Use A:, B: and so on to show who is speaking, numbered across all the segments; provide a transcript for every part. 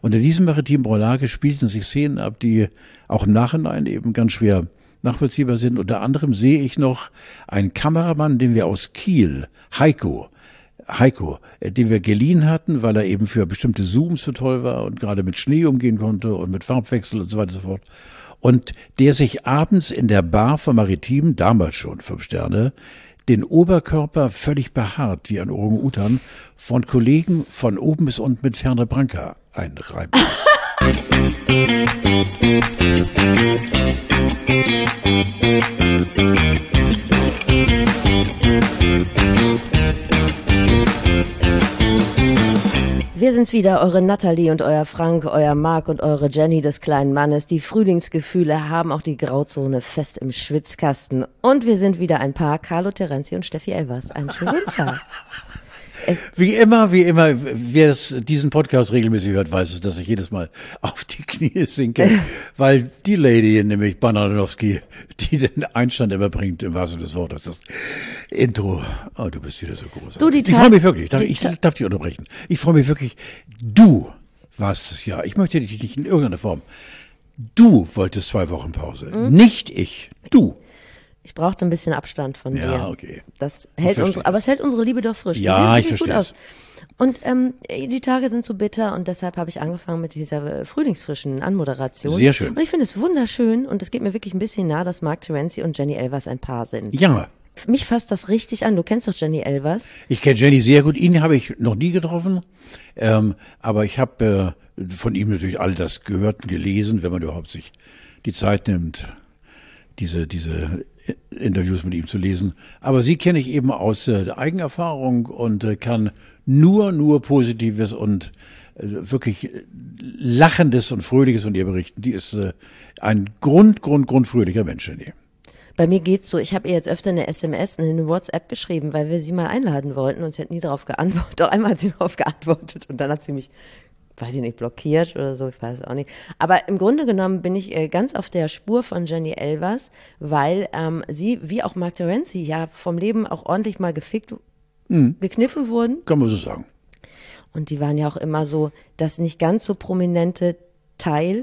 A: Und in diesem maritimen Roulage spielten sich Szenen ab, die auch im Nachhinein eben ganz schwer nachvollziehbar sind. Unter anderem sehe ich noch einen Kameramann, den wir aus Kiel, Heiko, den wir geliehen hatten, weil er eben für bestimmte Zooms so toll war und gerade mit Schnee umgehen konnte und mit Farbwechsel und so weiter und so fort. Und der sich abends in der Bar vom Maritim, damals schon 5 Sterne, den Oberkörper völlig behaart wie ein Orang-Utan von Kollegen von oben bis unten mit Ferner Branca einreiben ließ.
B: Wir sind's wieder, eure Nathalie und euer Frank, euer Marc und eure Jenny des kleinen Mannes. Die Frühlingsgefühle haben auch die Grauzone fest im Schwitzkasten. Und wir sind wieder ein Paar, Carlo Terenzi und Steffi Elvers. Einen schönen guten Tag.
A: Wie immer, wer diesen Podcast regelmäßig hört, weiß es, dass ich jedes Mal auf die Knie sinke, weil die Lady, nämlich Bananowski, die den Einstand immer bringt, im wahrsten Sinne des Wortes, das Intro. Oh, du bist wieder so großartig. Ich freue mich wirklich, ich darf dich unterbrechen. Ich freue mich wirklich, du warst es ja. Ich möchte dich nicht in irgendeiner Form. Du wolltest 2 Wochen Pause, nicht ich, du.
B: Ich brauchte ein bisschen Abstand von dir.
A: Ja, okay.
B: Das hält aber es hält unsere Liebe doch frisch.
A: Ja, ich verstehe es.
B: Und die Tage sind so bitter und deshalb habe ich angefangen mit dieser frühlingsfrischen Anmoderation.
A: Sehr schön.
B: Und ich finde es wunderschön und es geht mir wirklich ein bisschen nah, dass Marc Terenzi und Jenny Elvers ein Paar sind.
A: Ja.
B: Mich fasst das richtig an. Du kennst doch Jenny Elvers.
A: Ich kenne Jenny sehr gut. Ihn habe ich noch nie getroffen. Aber ich habe von ihm natürlich all das gehört und gelesen, wenn man überhaupt sich die Zeit nimmt, diese Interviews mit ihm zu lesen. Aber sie kenne ich eben aus Eigenerfahrung und kann nur Positives und wirklich Lachendes und Fröhliches von ihr berichten. Die ist ein grundfröhlicher Mensch. Nee.
B: Bei mir geht's so, ich habe ihr jetzt öfter eine SMS und eine WhatsApp geschrieben, weil wir sie mal einladen wollten und sie hat nie darauf geantwortet. Doch einmal hat sie darauf geantwortet und dann hat sie mich, weiß ich nicht, blockiert oder so, ich weiß auch nicht. Aber im Grunde genommen bin ich ganz auf der Spur von Jenny Elvers, weil sie, wie auch Marc Terenzi, ja vom Leben auch ordentlich mal gekniffen wurden.
A: Kann man so sagen.
B: Und die waren ja auch immer so das nicht ganz so prominente Teil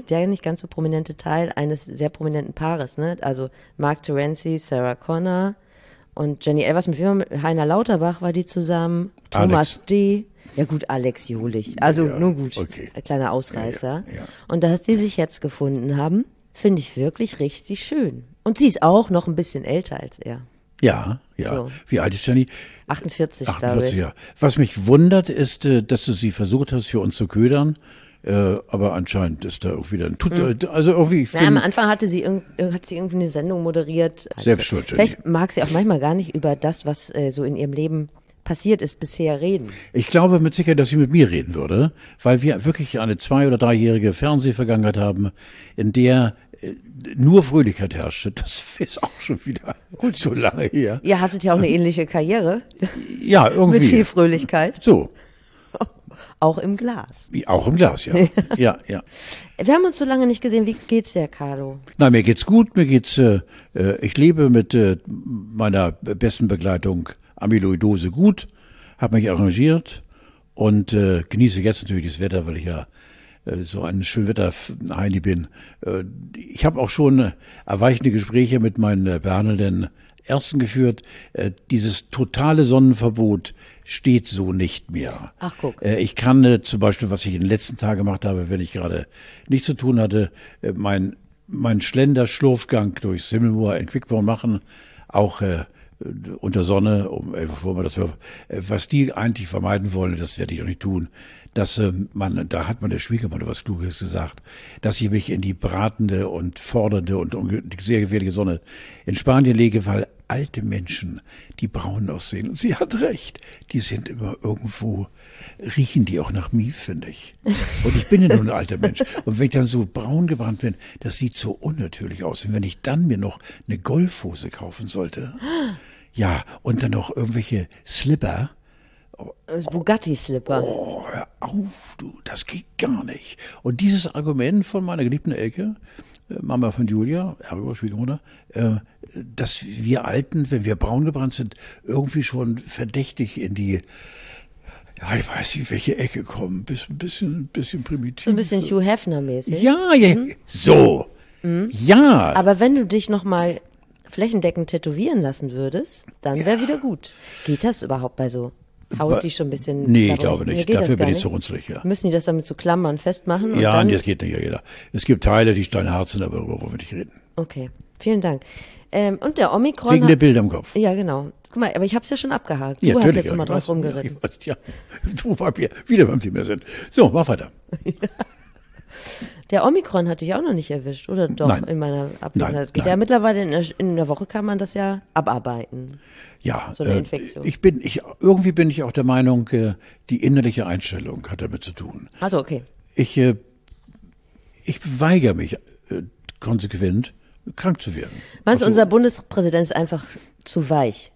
B: eines sehr prominenten Paares, ne? Also Marc Terenzi, Sarah Connor und Jenny Elvers, mit Heiner Lauterbach war die zusammen, Thomas D., ja gut, Alex Jolich, also ja, nur gut, okay. Ein kleiner Ausreißer. Ja. Und dass die sich jetzt gefunden haben, finde ich wirklich richtig schön. Und sie ist auch noch ein bisschen älter als er.
A: Ja. So. Wie alt ist Jenny?
B: 48, glaube ich.
A: Ja. Was mich wundert, ist, dass du sie versucht hast, für uns zu ködern. Aber anscheinend ist da auch wieder ein also irgendwie.
B: Am Anfang hat sie irgendwie eine Sendung moderiert. Also,
A: Selbstschuld.
B: Vielleicht mag sie auch manchmal gar nicht über das, was so in ihrem Leben passiert ist, bisher reden.
A: Ich glaube mit Sicherheit, dass sie mit mir reden würde, weil wir wirklich eine 2- oder 3-jährige Fernsehvergangenheit haben, in der nur Fröhlichkeit herrschte. Das ist auch schon wieder gut so lange her.
B: Ihr hattet ja auch eine ähnliche Karriere.
A: Ja, irgendwie.
B: Mit viel Fröhlichkeit.
A: So.
B: Auch im Glas.
A: Auch im Glas, ja. Ja.
B: Wir haben uns so lange nicht gesehen. Wie geht's dir, Carlo?
A: Na, mir geht's gut. Ich lebe mit meiner besten Begleitung Amyloidose gut, habe mich arrangiert und genieße jetzt natürlich das Wetter, weil ich ja so ein Schönwetter-Heini bin. Ich habe auch schon erweichende Gespräche mit meinen behandelnden Ärzten geführt. Dieses totale Sonnenverbot steht so nicht mehr.
B: Ach, guck.
A: Ich kann zum Beispiel, was ich in den letzten Tagen gemacht habe, wenn ich gerade nichts zu tun hatte, mein Schlender-Schlurfgang durchs Himmelmoor in Quickborn machen, auch unter Sonne, was die eigentlich vermeiden wollen, das werde ich auch nicht tun, dass da hat man der Schwiegermutter was Kluges gesagt, dass ich mich in die bratende und fordernde und sehr gefährliche Sonne in Spanien lege, weil alte Menschen, die braun aussehen, und sie hat recht, die sind immer irgendwo, riechen die auch nach Mief, finde ich. Und ich bin ja nur ein alter Mensch. Und wenn ich dann so braun gebrannt bin, das sieht so unnatürlich aus. Und wenn ich dann mir noch eine Golfhose kaufen sollte, ja, und dann noch irgendwelche Slipper.
B: Bugatti-Slipper.
A: Oh, hör auf, du, das geht gar nicht. Und dieses Argument von meiner geliebten Elke, Mama von Julia, Schwiegermutter, dass wir Alten, wenn wir braun gebrannt sind, irgendwie schon verdächtig in die Ja, ich weiß nicht, welche Ecke kommen. Bisschen primitiv.
B: So ein bisschen Hugh Hefner-mäßig.
A: Ja, so. Ja.
B: Aber wenn du dich nochmal flächendeckend tätowieren lassen würdest, dann wäre wieder gut. Geht das überhaupt bei so Haut, die schon ein bisschen...
A: Nee, ich glaube nicht. Dafür bin ich zu runzlig, ja.
B: Müssen die das dann mit so Klammern festmachen? Und
A: Ja,
B: dann...
A: das geht nicht ja jeder. Es gibt Teile, die steinhart sind, aber darüber wollen wir nicht reden.
B: Okay, vielen Dank. Und der Omikron...
A: Wegen der Bilder im Kopf.
B: Ja, genau. Guck mal, aber ich habe es ja schon abgehakt. Du
A: Ja,
B: hast
A: natürlich,
B: jetzt immer drauf rumgeritten.
A: Ja, du, weil wir wieder beim Thema sind. So, mach weiter.
B: Der Omikron hatte ich auch noch nicht erwischt, oder doch?
A: Nein.
B: In meiner Abwesenheit. Geht
A: Nein.
B: ja mittlerweile in der Woche kann man das ja abarbeiten.
A: Ja,
B: So eine Infektion.
A: irgendwie bin ich auch der Meinung, die innerliche Einstellung hat damit zu tun.
B: Also okay.
A: Ich weigere mich konsequent, krank zu werden.
B: Meinst du, unser Bundespräsident ist einfach zu weich?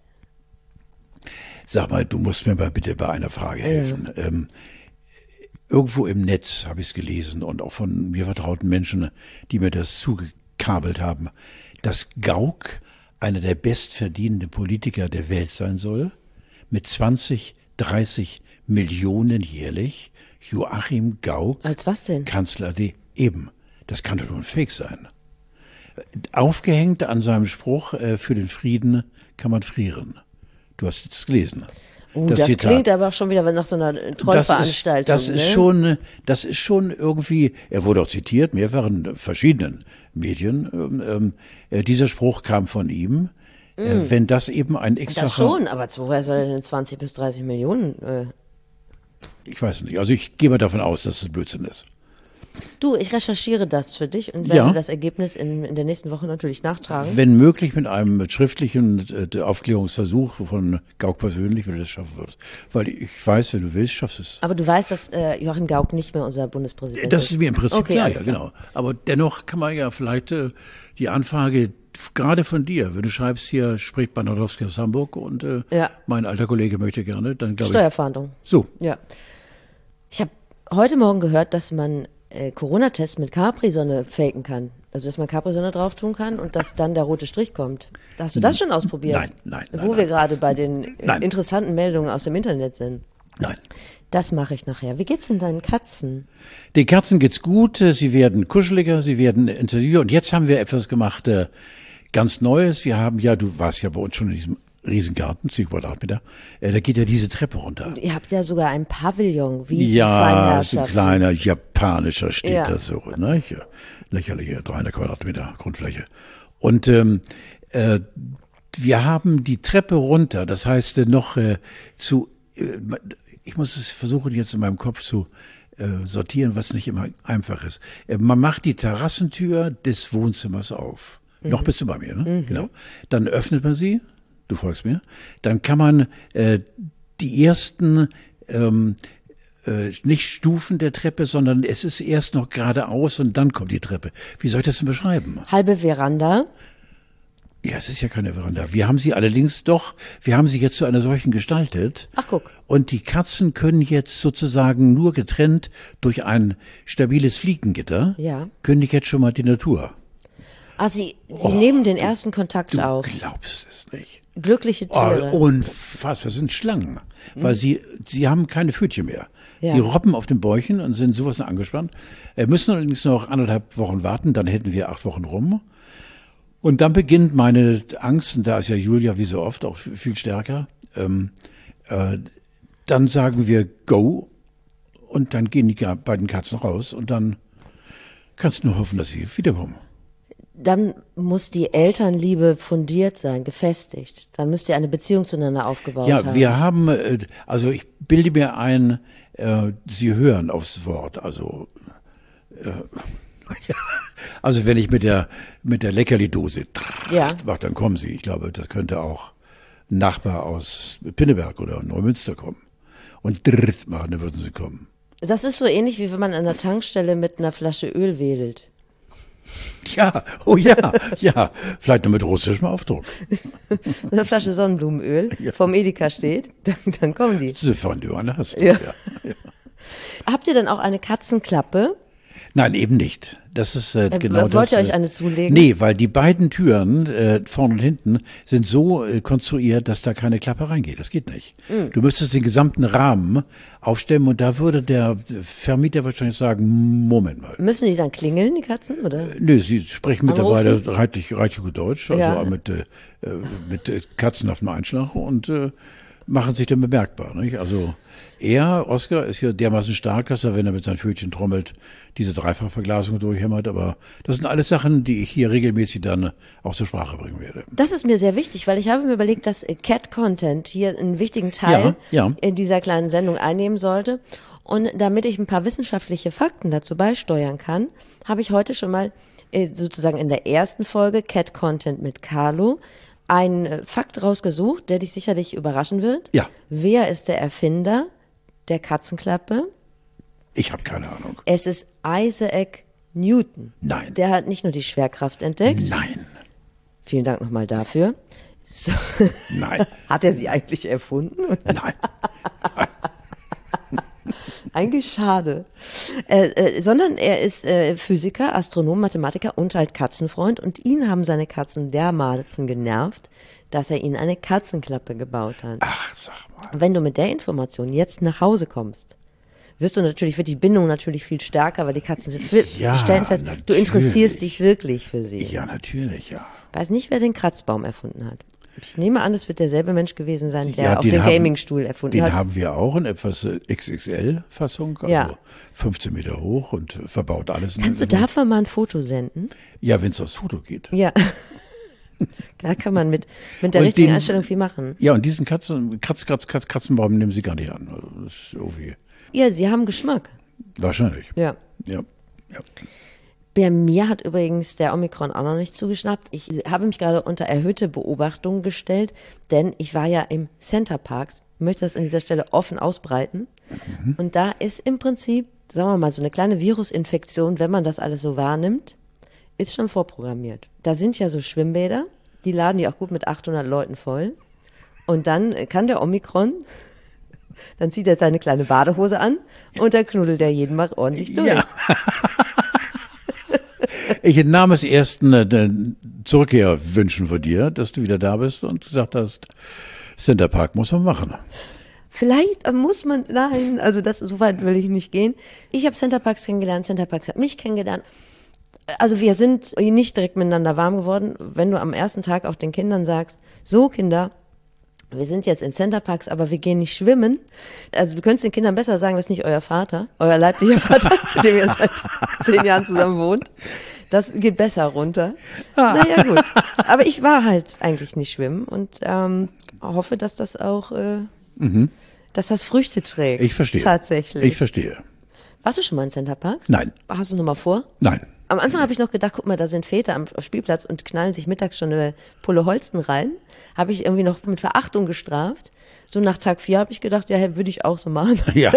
A: Sag mal, du musst mir mal bitte bei einer Frage helfen. Irgendwo im Netz habe ich es gelesen und auch von mir vertrauten Menschen, die mir das zugekabelt haben, dass Gauck einer der bestverdienenden Politiker der Welt sein soll, mit 20, 30 Millionen jährlich. Joachim Gauck.
B: Als was denn?
A: Kanzler eben. Das kann doch nur ein Fake sein. Aufgehängt an seinem Spruch, für den Frieden kann man frieren. Du hast es gelesen.
B: Das klingt aber auch schon wieder nach so einer Trollveranstaltung.
A: Das ist schon irgendwie, er wurde auch zitiert, mehrfach in verschiedenen Medien. Dieser Spruch kam von ihm. Wenn das eben ein extra...
B: Das schon, aber woher soll er denn 20 bis 30 Millionen?
A: Ich weiß nicht. Also ich gehe mal davon aus, dass es Blödsinn ist.
B: Du, ich recherchiere das für dich und werde das Ergebnis in der nächsten Woche natürlich nachtragen.
A: Wenn möglich mit einem schriftlichen Aufklärungsversuch von Gauck persönlich, wenn du das schaffen würdest. Weil ich weiß, wenn du willst, schaffst du es.
B: Aber du weißt, dass Joachim Gauck nicht mehr unser Bundespräsident ist.
A: Das ist mir im Prinzip klar, ja,
B: klar.
A: genau. Aber dennoch kann man ja vielleicht die Anfrage gerade von dir, wenn du schreibst hier, spricht Banadowski aus Hamburg und mein alter Kollege möchte gerne, dann glaube ich...
B: Steuerfahndung.
A: So.
B: Ja. Ich habe heute Morgen gehört, dass man Corona-Tests mit Capri-Sonne faken kann. Also, dass man Capri-Sonne drauf tun kann und dass dann der rote Strich kommt. Hast du das schon ausprobiert?
A: Nein.
B: Wo wir gerade bei den interessanten Meldungen aus dem Internet sind.
A: Nein.
B: Das mache ich nachher. Wie geht's denn deinen Katzen?
A: Den Katzen geht's gut, sie werden kuscheliger, sie werden intensiver. Und jetzt haben wir etwas gemacht, ganz Neues. Wir haben du warst ja bei uns schon in diesem Riesengarten, 10 Quadratmeter, da geht ja diese Treppe runter.
B: Und ihr habt ja sogar ein Pavillon, wie die
A: so ein
B: Feinherrschaften.
A: kleiner japanischer steht
B: Ja.
A: da so, ne? Hier, lächerliche 300 Quadratmeter Grundfläche. Und wir haben die Treppe runter, das heißt noch ich muss es versuchen jetzt in meinem Kopf zu sortieren, was nicht immer einfach ist. Man macht die Terrassentür des Wohnzimmers auf. Noch bist du bei mir, ne? Genau. Dann öffnet man sie. Du folgst mir. Dann kann man die ersten nicht Stufen der Treppe, sondern es ist erst noch geradeaus und dann kommt die Treppe. Wie soll ich das denn beschreiben?
B: Halbe Veranda.
A: Ja, es ist ja keine Veranda. Wir haben sie jetzt zu einer solchen gestaltet.
B: Ach, guck.
A: Und die Katzen können jetzt sozusagen nur getrennt durch ein stabiles Fliegengitter, können die jetzt schon mal die Natur.
B: Ah, sie nehmen den ersten Kontakt auf.
A: Du glaubst es nicht.
B: Glückliche Tiere.
A: Unfassbar, sind Schlangen. Weil sie haben keine Pfötchen mehr.
B: Ja.
A: Sie robben auf den Bäuchen und sind sowas angespannt. Müssen allerdings noch 1,5 Wochen warten, dann hätten wir 8 Wochen rum. Und dann beginnt meine Angst, und da ist ja Julia wie so oft auch viel stärker. Dann sagen wir Go und dann gehen die beiden Katzen raus und dann kannst du nur hoffen, dass sie wiederkommen.
B: Dann muss die Elternliebe fundiert sein, gefestigt. Dann müsst ihr eine Beziehung zueinander aufgebaut haben.
A: Ja, wir haben, also ich bilde mir ein, sie hören aufs Wort, also also wenn ich mit der Leckerli-Dose mache, dann kommen sie. Ich glaube, das könnte auch ein Nachbar aus Pinneberg oder Neumünster kommen. Und machen, dann würden sie kommen.
B: Das ist so ähnlich, wie wenn man an der Tankstelle mit einer Flasche Öl wedelt.
A: Ja, oh ja, ja, vielleicht noch mit russischem Aufdruck.
B: Eine Flasche Sonnenblumenöl vom Edeka steht, dann kommen die.
A: Sofern du eine hast.
B: Ja. Habt ihr dann auch eine Katzenklappe?
A: Nein, eben nicht. Das ist genau das.
B: Wollt ihr euch eine zulegen?
A: Nee, weil die beiden Türen, vorne und hinten, sind so konstruiert, dass da keine Klappe reingeht. Das geht nicht. Du müsstest den gesamten Rahmen aufstellen und da würde der Vermieter wahrscheinlich sagen, Moment mal.
B: Müssen die dann klingeln, die Katzen, oder?
A: Nö, sie sprechen mittlerweile
B: Anrufen?
A: reichlich gut Deutsch, also
B: Ja.
A: mit Katzen auf dem Einschlag und machen sich dann bemerkbar. Nicht? Also Oscar, ist hier dermaßen stark, dass er, wenn er mit seinen Pfötchen trommelt, diese Dreifachverglasung durchhämmert. Aber das sind alles Sachen, die ich hier regelmäßig dann auch zur Sprache bringen werde.
B: Das ist mir sehr wichtig, weil ich habe mir überlegt, dass Cat-Content hier einen wichtigen Teil
A: Ja.
B: in dieser kleinen Sendung einnehmen sollte. Und damit ich ein paar wissenschaftliche Fakten dazu beisteuern kann, habe ich heute schon mal sozusagen in der ersten Folge Cat-Content mit Carlo einen Fakt rausgesucht, der dich sicherlich überraschen wird.
A: Ja.
B: Wer ist der Erfinder der Katzenklappe?
A: Ich habe keine Ahnung.
B: Es ist Isaac Newton.
A: Nein.
B: Der hat nicht nur die Schwerkraft entdeckt.
A: Nein.
B: Vielen Dank nochmal dafür. So.
A: Nein.
B: Hat er sie eigentlich erfunden?
A: Nein.
B: Eigentlich schade. Sondern er ist Physiker, Astronom, Mathematiker und halt Katzenfreund. Und ihn haben seine Katzen dermaßen genervt, dass er ihnen eine Katzenklappe gebaut hat.
A: Ach, sag mal.
B: Wenn du mit der Information jetzt nach Hause kommst, wird die Bindung natürlich viel stärker, weil die Katzen
A: Ja,
B: stellen fest, du
A: natürlich.
B: interessierst dich wirklich für sie.
A: Ja, natürlich, ja.
B: Weiß nicht, wer den Kratzbaum erfunden hat. Ich nehme an, es wird derselbe Mensch gewesen sein, der
A: Ja,
B: auch den Gamingstuhl erfunden hat.
A: Den haben wir auch in etwas XXL-Fassung, also
B: Ja.
A: 15 Meter hoch und verbaut alles.
B: Kannst du davon mal ein Foto senden?
A: Ja, wenn es aufs Foto geht.
B: Ja. Da kann man mit der
A: Und
B: richtigen
A: den-
B: Einstellung viel machen.
A: Ja, und diesen Katzenbaum nehmen sie gar nicht an. Also das ist irgendwie
B: Ja, sie haben Geschmack.
A: wahrscheinlich.
B: Ja.
A: Ja.
B: Bei mir hat übrigens der Omikron auch noch nicht zugeschnappt. Ich habe mich gerade unter erhöhte Beobachtung gestellt, denn ich war ja im Center Parks, möchte das an dieser Stelle offen ausbreiten. Und da ist im Prinzip, sagen wir mal, so eine kleine Virusinfektion, wenn man das alles so wahrnimmt, ist schon vorprogrammiert. Da sind ja so Schwimmbäder, die laden die auch gut mit 800 Leuten voll. Und dann kann der Omikron, dann zieht er seine kleine Badehose an und dann knuddelt er jeden mal ordentlich durch.
A: Ja. Ich entnahm es ersten Zurückkehrwünschen von dir, dass du wieder da bist und gesagt hast, Center Park muss man machen.
B: Vielleicht muss man, nein, also so weit will ich nicht gehen. Ich habe Center Parks kennengelernt, Center Parks hat mich kennengelernt. Also wir sind nicht direkt miteinander warm geworden. Wenn du am ersten Tag auch den Kindern sagst, so Kinder, wir sind jetzt in Center Parks, aber wir gehen nicht schwimmen. Also du könntest den Kindern besser sagen, das ist nicht euer Vater, euer leiblicher Vater, mit dem ihr seit 10 Jahren zusammen wohnt. Das geht besser runter. Naja, gut. Aber ich war halt eigentlich nicht schwimmen und hoffe, dass das auch, dass das Früchte trägt.
A: Ich verstehe.
B: Tatsächlich.
A: Ich verstehe.
B: Warst du schon mal in Center Parks?
A: Nein.
B: Hast du noch mal vor?
A: Nein.
B: Am Anfang habe ich noch gedacht, guck mal, da sind Väter am Spielplatz und knallen sich mittags schon eine Pulle Holsten rein. Habe ich irgendwie noch mit Verachtung gestraft. So nach Tag 4 habe ich gedacht, ja, würde ich auch so machen.
A: Ja.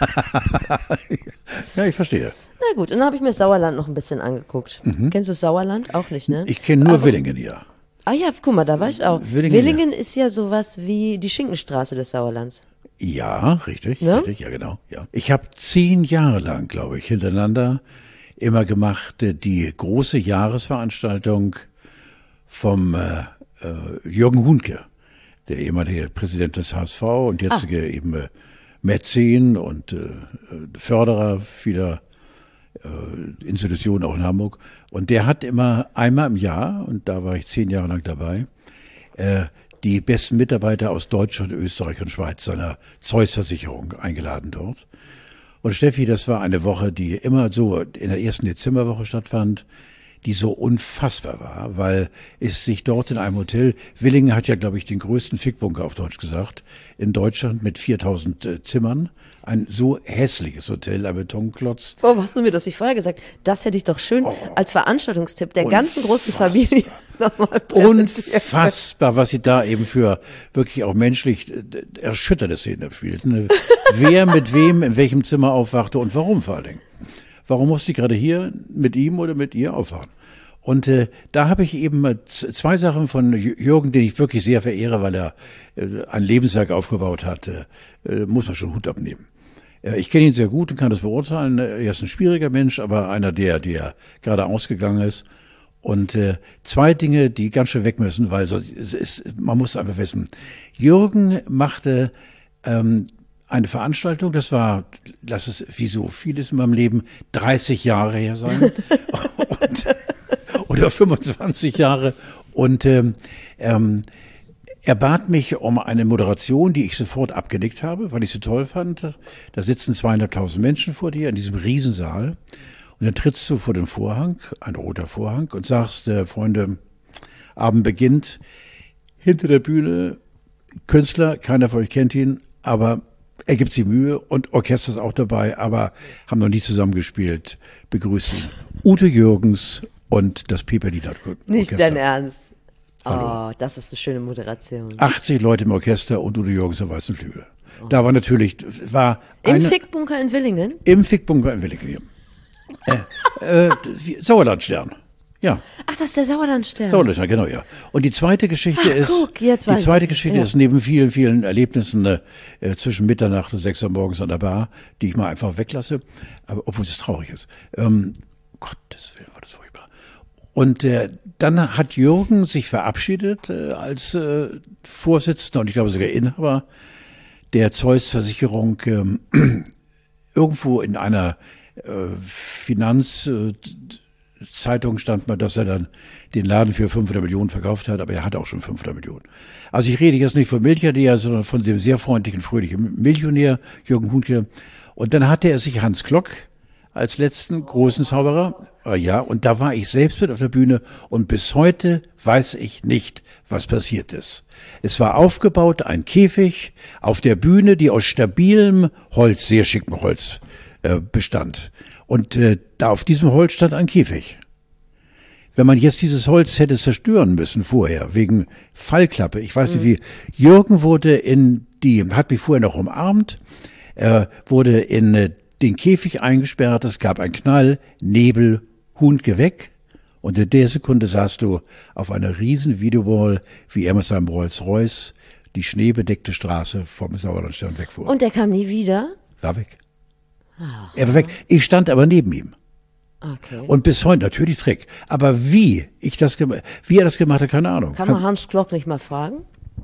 A: Ja, ich verstehe.
B: Na gut, und dann habe ich mir das Sauerland noch ein bisschen angeguckt. Kennst du das Sauerland? Auch nicht, ne?
A: Ich kenne nur Willingen hier.
B: Ah ja, guck mal, da war ich auch.
A: Willingen,
B: ist ja sowas wie die Schinkenstraße des Sauerlands.
A: Ja, richtig,
B: Ne?
A: richtig, ja genau. Ja. Ich habe 10 Jahre lang, glaube ich, hintereinander immer gemacht die große Jahresveranstaltung vom Jürgen Hunke, der ehemalige Präsident des HSV und jetzige eben Mäzen und Förderer vieler Institutionen auch in Hamburg. Und der hat immer einmal im Jahr, und da war ich 10 Jahre lang dabei, die besten Mitarbeiter aus Deutschland, Österreich und Schweiz seiner Zeus-Versicherung eingeladen dort. Und Steffi, das war eine Woche, die immer so in der ersten Dezemberwoche stattfand, die so unfassbar war, weil es sich dort in einem Hotel, Willingen hat ja, glaube ich, den größten Fickbunker auf Deutsch gesagt, in Deutschland mit 4000 Zimmern. Ein so hässliches Hotel, ein Betonklotz.
B: Warum hast du mir das nicht vorher gesagt? Das hätte ich doch schön als Veranstaltungstipp der ganzen großen Familie nochmal präsentiert.
A: Unfassbar, was sie da eben für wirklich auch menschlich erschütternde Szenen abspielten. Wer mit wem in welchem Zimmer aufwachte und warum vor allen Dingen. Warum musste ich gerade hier mit ihm oder mit ihr aufwachen? Und da habe ich eben 2 Sachen von Jürgen, den ich wirklich sehr verehre, weil er ein Lebenswerk aufgebaut hat, muss man schon Hut abnehmen. Ich kenne ihn sehr gut und kann das beurteilen. Er ist ein schwieriger Mensch, aber einer, der gerade ausgegangen ist. Und zwei Dinge, die ganz schön weg müssen, weil man muss einfach wissen, Jürgen machte eine Veranstaltung, lass es wie so vieles in meinem Leben 30 Jahre her sein oder 25 Jahre. Und er bat mich um eine Moderation, die ich sofort abgenickt habe, weil ich sie toll fand. Da sitzen 200.000 Menschen vor dir in diesem Riesensaal. Und dann trittst du vor den Vorhang, ein roter Vorhang, und sagst, Freunde, Abend beginnt. Hinter der Bühne, Künstler, keiner von euch kennt ihn, aber er gibt sich Mühe und Orchester ist auch dabei, aber haben noch nie zusammengespielt. Begrüßt ihn. Ute Jürgens und das Piperliner Orchester.
B: Nicht dein Ernst.
A: Hallo.
B: Oh, das ist eine schöne Moderation.
A: 80 Leute im Orchester und Ute Jürgens am weißen Flügel. Oh. Da war natürlich,
B: Im Fickbunker in Willingen?
A: Im Fickbunker in Willingen. Sauerlandstern. Ja.
B: Ach, das ist der Sauerlandstern.
A: Sauerlandstern, genau, ja. Und die zweite Geschichte ist neben vielen, vielen Erlebnissen zwischen Mitternacht und 6 Uhr morgens an der Bar, die ich mal einfach weglasse, aber obwohl es traurig ist. Gottes Willen, war das furchtbar. Und dann hat Jürgen sich verabschiedet als Vorsitzender und ich glaube sogar Inhaber der Zeus-Versicherung irgendwo in einer Finanzzeitung stand mal, dass er dann den Laden für 500 Millionen verkauft hat, aber er hatte auch schon 500 Millionen. Also ich rede jetzt nicht von Milliardär, sondern von dem sehr freundlichen, fröhlichen Millionär Jürgen Kuhnke. Und dann hatte er sich Hans Klock als letzten großen Zauberer. Ja, und da war ich selbst mit auf der Bühne und bis heute weiß ich nicht, was passiert ist. Es war aufgebaut, ein Käfig auf der Bühne, die aus stabilem Holz, sehr schickem Holz bestand. Und da auf diesem Holz stand ein Käfig. Wenn man jetzt dieses Holz hätte zerstören müssen vorher, wegen Fallklappe, ich weiß nicht wie, Jürgen hat mich vorher noch umarmt, wurde in den Käfig eingesperrt, es gab einen Knall, Nebel, Huhn geh weg. Und in der Sekunde saßt du auf einer riesen Videowall, wie er mit seinem Rolls-Royce die schneebedeckte Straße vom Sauerlandstern wegfuhr.
B: Und er kam nie wieder?
A: War weg. Er war weg. Ich stand aber neben ihm.
B: Okay.
A: Und bis heute natürlich Trick. Aber wie er das gemacht hat, keine Ahnung.
B: Kann man Hans Klock nicht mal fragen?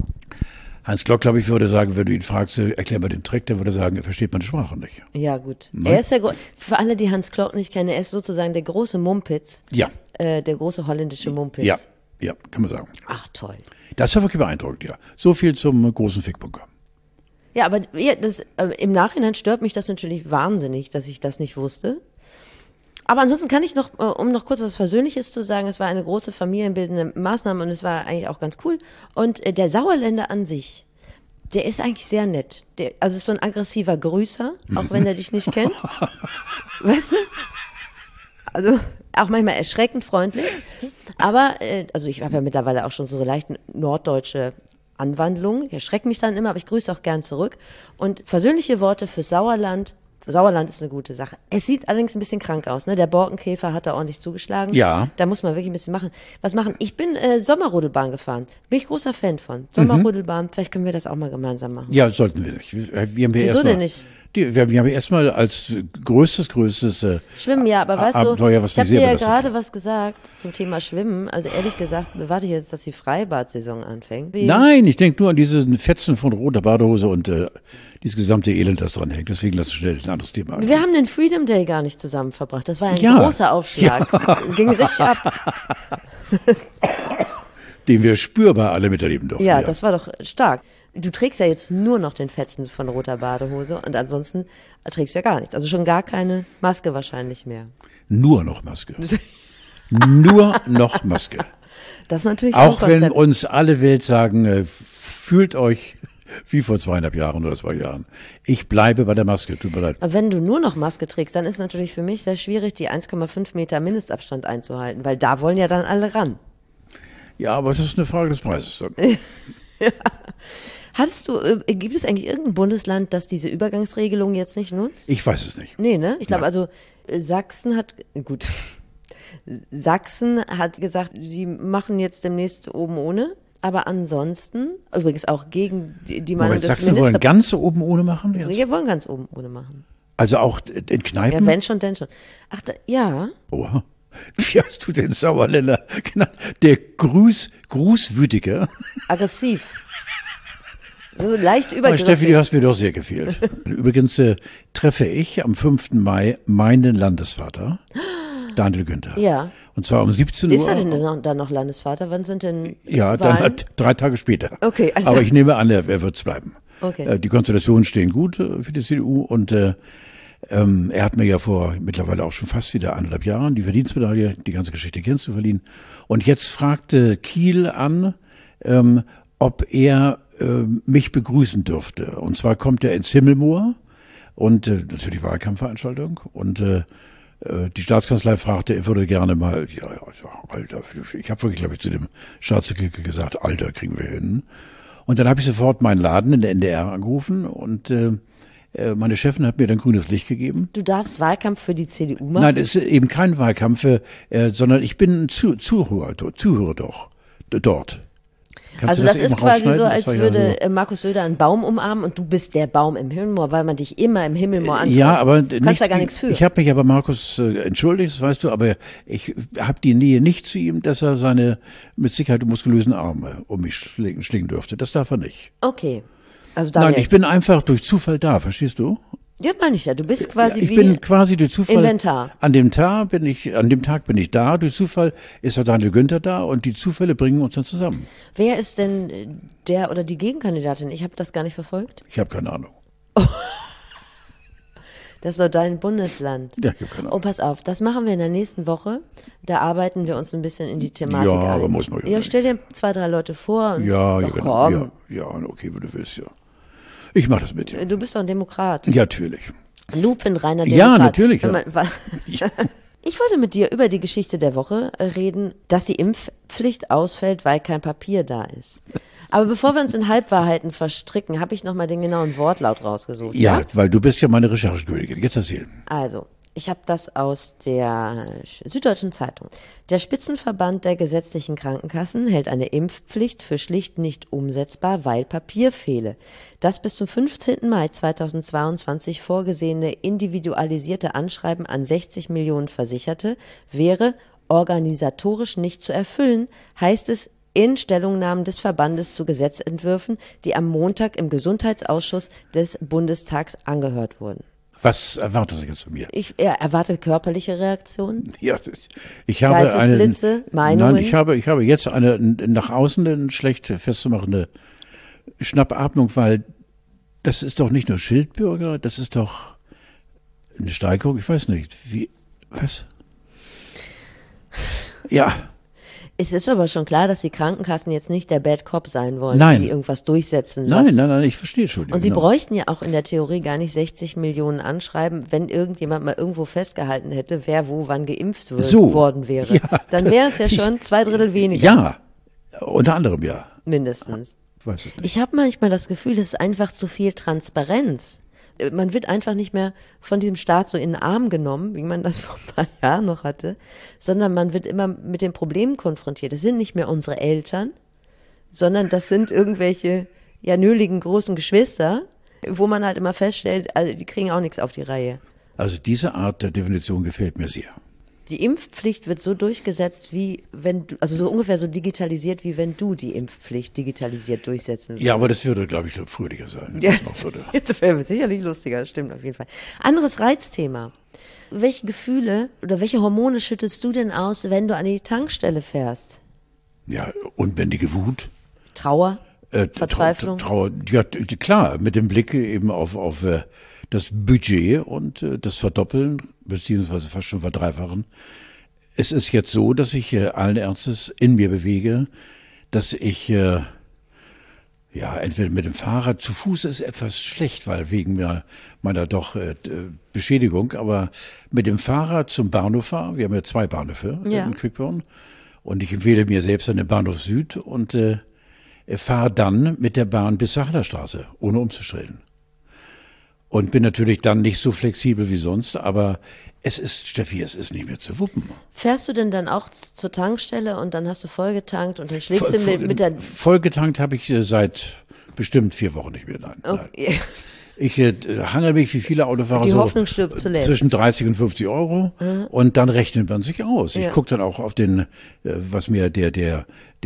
A: Hans Klock, glaube ich, würde sagen, wenn du ihn fragst, erklär mal den Trick, der würde sagen, er versteht meine Sprache nicht.
B: Ja, gut.
A: Nein?
B: Er ist für alle, die Hans Klock nicht kennen, er ist sozusagen der große Mumpitz.
A: Ja.
B: Der große holländische Mumpitz.
A: Ja, kann man sagen.
B: Ach, toll.
A: Das war wirklich beeindruckend, ja. So viel zum großen Fickbunker.
B: Ja, aber im Nachhinein stört mich das natürlich wahnsinnig, dass ich das nicht wusste. Aber ansonsten kann ich noch, um noch kurz was Versöhnliches zu sagen, es war eine große familienbildende Maßnahme und es war eigentlich auch ganz cool. Und der Sauerländer an sich, der ist eigentlich sehr nett. Also ist so ein aggressiver Grüßer, auch wenn er dich nicht kennt. Weißt du? Also auch manchmal erschreckend freundlich. Aber, also ich habe ja mittlerweile auch schon so leicht norddeutsche Anwandlungen. Ich erschrecke mich dann immer, aber ich grüße auch gern zurück. Und versöhnliche Worte für Sauerland. Sauerland ist eine gute Sache. Es sieht allerdings ein bisschen krank aus, ne? Der Borkenkäfer hat da ordentlich zugeschlagen.
A: Ja.
B: Da muss man wirklich ein bisschen machen. Ich bin Sommerrodelbahn gefahren. Bin ich großer Fan von. Sommerrodelbahn, vielleicht können wir das auch mal gemeinsam machen.
A: Ja, sollten wir nicht.
B: Wieso denn nicht?
A: Wir haben erstmal als größtes
B: Schwimmen, ja, aber weißt
A: Abenteuer,
B: du, ich habe dir ja gerade was gesagt zum Thema Schwimmen. Also ehrlich gesagt, bewarte ich jetzt, dass die Freibad-Saison anfängt.
A: Nein, ich denke nur an diese Fetzen von roter Badehose und dieses gesamte Elend, das dran hängt. Deswegen lass uns schnell ein anderes Thema an.
B: Wir haben den Freedom Day gar nicht zusammen verbracht. Das war ein großer Aufschlag. Ja. Ging richtig ab.
A: Den wir spürbar alle miterleben durften.
B: Ja, das war doch stark. Du trägst ja jetzt nur noch den Fetzen von roter Badehose und ansonsten trägst du ja gar nichts. Also schon gar keine Maske wahrscheinlich mehr.
A: Nur noch Maske. Nur noch Maske.
B: Das ist natürlich
A: auch wenn uns alle Welt sagen, fühlt euch wie vor 2,5 Jahren oder 2 Jahren. Ich bleibe bei der Maske, tut mir leid.
B: Aber wenn du nur noch Maske trägst, dann ist natürlich für mich sehr schwierig, die 1,5 Meter Mindestabstand einzuhalten, weil da wollen ja dann alle ran.
A: Ja, aber das ist eine Frage des Preises.
B: Ja. Gibt es eigentlich irgendein Bundesland, das diese Übergangsregelung jetzt nicht nutzt?
A: Ich weiß es nicht.
B: Nee, ne? Ich glaube, also Sachsen hat gesagt, sie machen jetzt demnächst oben ohne. Aber ansonsten, übrigens auch gegen die Meinung
A: Moment,
B: des
A: sagst du, wir wollen ganz oben ohne machen? Jetzt?
B: Wir wollen ganz oben ohne machen.
A: Also auch in Kneipen?
B: Ja, wenn schon, denn schon. Ach, ja.
A: Oha. Wie hast du den Sauerländer genannt? Der Grußwütige.
B: Aggressiv. So leicht
A: Aber
B: übergriffig.
A: Steffi, du hast mir doch sehr gefehlt. Übrigens treffe ich am 5. Mai meinen Landesvater, Daniel Günther.
B: Ja.
A: Und zwar um 17 Uhr.
B: Ist er denn dann noch Landesvater? Wann sind denn
A: Ja,
B: Wahlen?
A: dann 3 Tage später.
B: Okay. Also
A: Aber ich nehme an, er wird es bleiben.
B: Okay.
A: Die Konstellationen stehen gut für die CDU und er hat mir ja vor mittlerweile auch schon fast wieder 1,5 Jahren die Verdienstmedaille, die ganze Geschichte kennst du, verliehen. Und jetzt fragte Kiel an, ob er mich begrüßen dürfte. Und zwar kommt er ins Himmelmoor und natürlich Wahlkampfveranstaltung und die Staatskanzlei fragte, er würde gerne mal, ja, also, Alter, ich habe wirklich, glaube ich, zu dem Staatssekretär gesagt, Alter, kriegen wir hin. Und dann habe ich sofort meinen Laden in der NDR angerufen und meine Chefin hat mir dann grünes Licht gegeben.
B: Du darfst Wahlkampf für die CDU machen?
A: Nein, es ist eben kein Wahlkampf, sondern ich bin ein Zuhörer dort.
B: Also das ist quasi so, als würde Markus Söder einen Baum umarmen und du bist der Baum im Himmelmoor, weil man dich immer im Himmelmoor anschaut.
A: Ja, aber
B: du kannst da gar nichts für.
A: Ich habe mich aber Markus entschuldigt, das weißt du, aber ich habe die Nähe nicht zu ihm, dass er seine mit Sicherheit muskulösen Arme um mich schlingen dürfte. Das darf er nicht.
B: Okay. Also Daniel,
A: Nein, ich bin einfach durch Zufall da, verstehst du?
B: Ja, meine ich ja. Du bist quasi
A: ich
B: wie
A: bin quasi durch Zufall.
B: Inventar.
A: An dem Tag bin ich da. Durch Zufall ist der Daniel Günther da und die Zufälle bringen uns dann zusammen.
B: Wer ist denn der oder die Gegenkandidatin? Ich habe das gar nicht verfolgt.
A: Ich habe keine Ahnung.
B: Das ist doch dein Bundesland.
A: Ja, ich habe keine Ahnung.
B: Oh, pass auf, das machen wir in der nächsten Woche. Da arbeiten wir uns ein bisschen in die Thematik ein.
A: Ja, aber muss man ja
B: Ja,
A: nicht.
B: stell dir 2, 3 Leute vor. Und
A: Ja,
B: doch,
A: genau.
B: komm.
A: Ja, okay, wenn du willst, ja. Ich mache das mit dir.
B: Du bist doch ein Demokrat.
A: Ja, natürlich.
B: Lupenreiner Demokrat.
A: Ja, natürlich. Ja.
B: Ich wollte mit dir über die Geschichte der Woche reden, dass die Impfpflicht ausfällt, weil kein Papier da ist. Aber bevor wir uns in Halbwahrheiten verstricken, habe ich nochmal den genauen Wortlaut rausgesucht.
A: Ja, weil du bist ja meine Recherchekönigin. Jetzt erzähl.
B: Also, ich habe das aus der Süddeutschen Zeitung. Der Spitzenverband der gesetzlichen Krankenkassen hält eine Impfpflicht für schlicht nicht umsetzbar, weil Papier fehle. Das bis zum 15. Mai 2022 vorgesehene individualisierte Anschreiben an 60 Millionen Versicherte wäre organisatorisch nicht zu erfüllen, heißt es in Stellungnahmen des Verbandes zu Gesetzentwürfen, die am Montag im Gesundheitsausschuss des Bundestags angehört wurden.
A: Was erwartest du jetzt von mir?
B: Ich erwarte körperliche Reaktionen.
A: Ja, ich habe
B: Geistesblitze, Meinungen.
A: Nein, ich habe jetzt eine nach außen eine schlecht festzumachende Schnappatmung, weil das ist doch nicht nur Schildbürger, das ist doch eine Steigerung, ich weiß nicht, was? Ja.
B: Es ist aber schon klar, dass die Krankenkassen jetzt nicht der Bad Cop sein wollen,
A: Nein.
B: die irgendwas durchsetzen lassen.
A: Nein, ich verstehe schon.
B: Und sie bräuchten ja auch in der Theorie gar nicht 60 Millionen Anschreiben, wenn irgendjemand mal irgendwo festgehalten hätte, wer wo wann geimpft worden wäre.
A: Ja,
B: dann wäre es ja schon 2/3 weniger.
A: Ja, unter anderem ja.
B: Mindestens.
A: Weiß es nicht.
B: Ich habe manchmal das Gefühl, es ist einfach zu viel Transparenz. Man wird einfach nicht mehr von diesem Staat so in den Arm genommen, wie man das vor ein paar Jahren noch hatte, sondern man wird immer mit den Problemen konfrontiert. Das sind nicht mehr unsere Eltern, sondern das sind irgendwelche nöligen großen Geschwister, wo man halt immer feststellt, also die kriegen auch nichts auf die Reihe.
A: Also diese Art der Definition gefällt mir sehr.
B: Die Impfpflicht wird so durchgesetzt, wie wenn du, also so ungefähr so digitalisiert, wie wenn du die Impfpflicht digitalisiert durchsetzen würdest.
A: Ja, aber das würde, glaube ich, fröhlicher sein.
B: Ja, das wäre sicherlich lustiger, stimmt auf jeden Fall. Anderes Reizthema. Welche Gefühle oder welche Hormone schüttest du denn aus, wenn du an die Tankstelle fährst?
A: Ja, unbändige Wut.
B: Trauer? Verzweiflung?
A: Trauer, ja, klar, mit dem Blick eben auf das Budget und das Verdoppeln, beziehungsweise fast schon verdreifachen. Es ist jetzt so, dass ich allen Ernstes in mir bewege, dass ich entweder mit dem Fahrrad, zu Fuß ist etwas schlecht, weil wegen meiner doch Beschädigung, aber mit dem Fahrrad zum Bahnhof fahre. Wir haben ja 2 Bahnhöfe in Quickborn und ich empfehle mir selbst an den Bahnhof Süd und fahre dann mit der Bahn bis zur Hallerstraße, ohne umzustellen. Und bin natürlich dann nicht so flexibel wie sonst, aber Steffi, es ist nicht mehr zu wuppen.
B: Fährst du denn dann auch zur Tankstelle und dann hast du vollgetankt und dann schlägst du mit der...
A: Vollgetankt habe ich seit bestimmt 4 Wochen nicht mehr. Nein.
B: Okay.
A: Ich hangel mich wie viele Autofahrer
B: Die Hoffnung stirbt zuletzt.
A: Zwischen 30 und 50 Euro und dann rechnet man sich aus. Ich gucke dann auch auf den, was mir der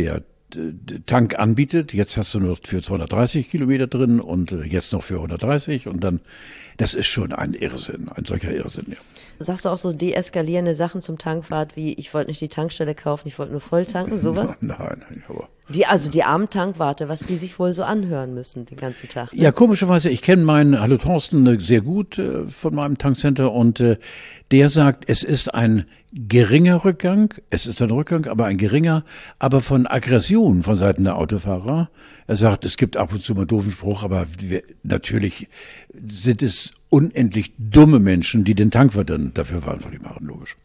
A: Tank anbietet. Jetzt hast du nur für 230 Kilometer drin und jetzt noch für 130 und dann, das ist schon ein Irrsinn, ein solcher Irrsinn, ja.
B: Sagst du auch so deeskalierende Sachen zum Tankfahrt wie, ich wollte nicht die Tankstelle kaufen, ich wollte nur voll tanken, sowas?
A: Nein, aber...
B: Die armen Tankwarte, was die sich wohl so anhören müssen den ganzen Tag. Ne?
A: Ja, komischerweise, ich kenne meinen, hallo Thorsten, sehr gut von meinem Tankcenter und der sagt, es ist ein geringer Rückgang, es ist ein Rückgang, aber ein geringer, aber von Aggression von Seiten der Autofahrer. Er sagt, es gibt ab und zu mal einen doofen Spruch, aber natürlich sind es unendlich dumme Menschen, die den Tankwart dann dafür verantwortlich machen, logisch.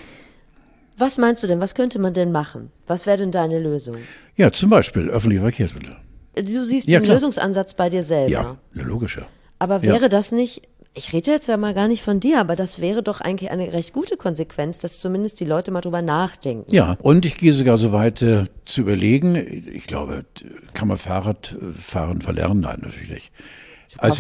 B: Was meinst du denn, was könnte man denn machen? Was wäre denn deine Lösung?
A: Ja, zum Beispiel öffentliche Verkehrsmittel.
B: Du siehst
A: Ja,
B: den
A: klar.
B: Lösungsansatz bei dir selber.
A: Ja, logisch, ja.
B: Aber wäre das nicht, ich rede jetzt ja mal gar nicht von dir, aber das wäre doch eigentlich eine recht gute Konsequenz, dass zumindest die Leute mal drüber nachdenken.
A: Ja, und ich gehe sogar so weit zu überlegen, ich glaube, kann man Fahrradfahren verlernen? Nein, natürlich nicht. Als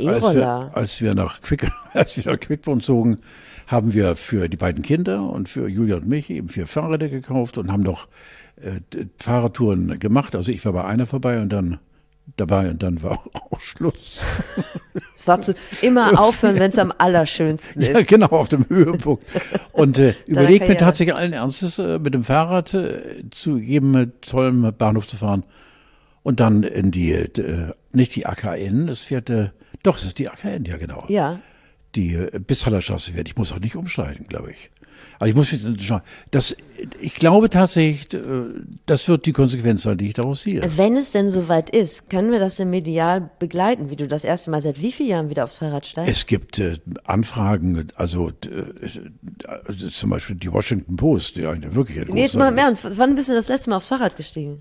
A: wir nach Quickborn zogen, haben wir für die beiden Kinder und für Julia und mich eben 4 Fahrräder gekauft und haben noch Fahrradtouren gemacht. Also ich war bei einer vorbei und dann war auch Schluss.
B: Es war immer aufhören, wenn es am allerschönsten ist.
A: Ja, genau, auf dem Höhepunkt. Und überlegt mir tatsächlich allen Ernstes, mit dem Fahrrad zu jedem tollen Bahnhof zu fahren und dann in nicht die AKN, es ist die AKN, ja genau.
B: Ja.
A: Die bis Hallerstraße fährt. Ich muss auch nicht umsteigen, glaube ich. Aber ich glaube tatsächlich, das wird die Konsequenz sein, die ich daraus sehe.
B: Wenn es denn soweit ist, können wir das denn medial begleiten, wie du das erste Mal seit wie vielen Jahren wieder aufs Fahrrad steigst?
A: Es gibt Anfragen, also zum Beispiel die Washington Post, die eine wirklich eine
B: Jetzt mal im Ernst, wann bist du das letzte Mal aufs Fahrrad gestiegen?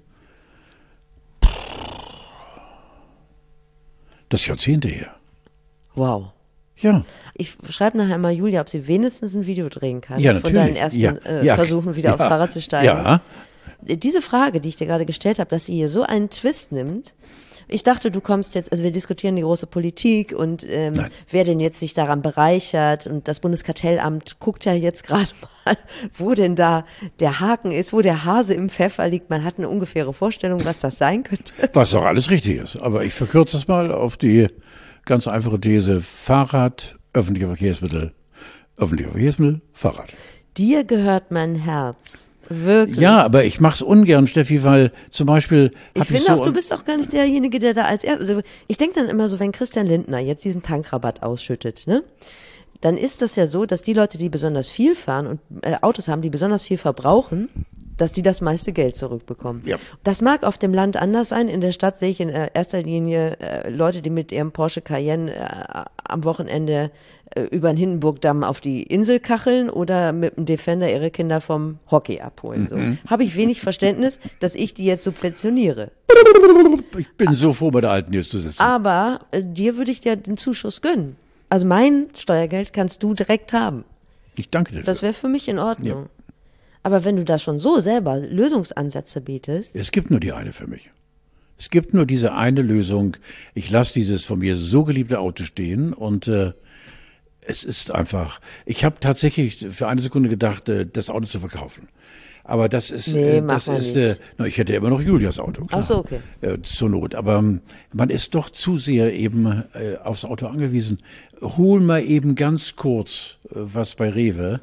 A: Das ist Jahrzehnte her.
B: Wow.
A: Ja.
B: Ich schreibe nachher mal Julia, ob sie wenigstens ein Video drehen kann
A: Ja,
B: von deinen ersten Versuchen, wieder aufs Fahrrad zu steigen.
A: Ja.
B: Diese Frage, die ich dir gerade gestellt habe, dass sie hier so einen Twist nimmt. Ich dachte, du kommst jetzt, also wir diskutieren die große Politik und wer denn jetzt sich daran bereichert und das Bundeskartellamt guckt ja jetzt gerade mal, wo denn da der Haken ist, wo der Hase im Pfeffer liegt. Man hat eine ungefähre Vorstellung, was das sein könnte.
A: Was doch alles richtig ist. Aber ich verkürze es mal auf die ganz einfache These: Fahrrad, öffentliche Verkehrsmittel, Fahrrad.
B: Dir gehört mein Herz. Wirklich.
A: Ja, aber ich mach's ungern, Steffi, weil zum Beispiel
B: ich finde auch, du bist auch gar nicht derjenige, der da als erstes, also ich denke dann immer so, wenn Christian Lindner jetzt diesen Tankrabatt ausschüttet, ne, dann ist das ja so, dass die Leute, die besonders viel fahren und Autos haben, die besonders viel verbrauchen, dass die das meiste Geld zurückbekommen. Ja. Das mag auf dem Land anders sein. In der Stadt sehe ich in erster Linie Leute, die mit ihrem Porsche Cayenne am Wochenende über den Hindenburgdamm auf die Insel kacheln oder mit dem Defender ihre Kinder vom Hockey abholen. So. Habe ich wenig Verständnis, dass ich die jetzt subventioniere.
A: Ich bin so froh, bei der Alten jetzt zu sitzen.
B: Aber dir würde ich ja den Zuschuss gönnen. Also mein Steuergeld kannst du direkt haben.
A: Ich danke dir.
B: Das wäre für mich in Ordnung.
A: Ja.
B: Aber wenn du da schon so selber Lösungsansätze bietest.
A: Es gibt nur die eine für mich. Es gibt nur diese eine Lösung. Ich lasse dieses von mir so geliebte Auto stehen und es ist einfach, ich habe tatsächlich für eine Sekunde gedacht, das Auto zu verkaufen. Aber das ist, ich hätte immer noch Julias Auto, klar.
B: Ach so, okay.
A: Zur Not. Aber man ist doch zu sehr eben aufs Auto angewiesen. Hol mal eben ganz kurz was bei Rewe.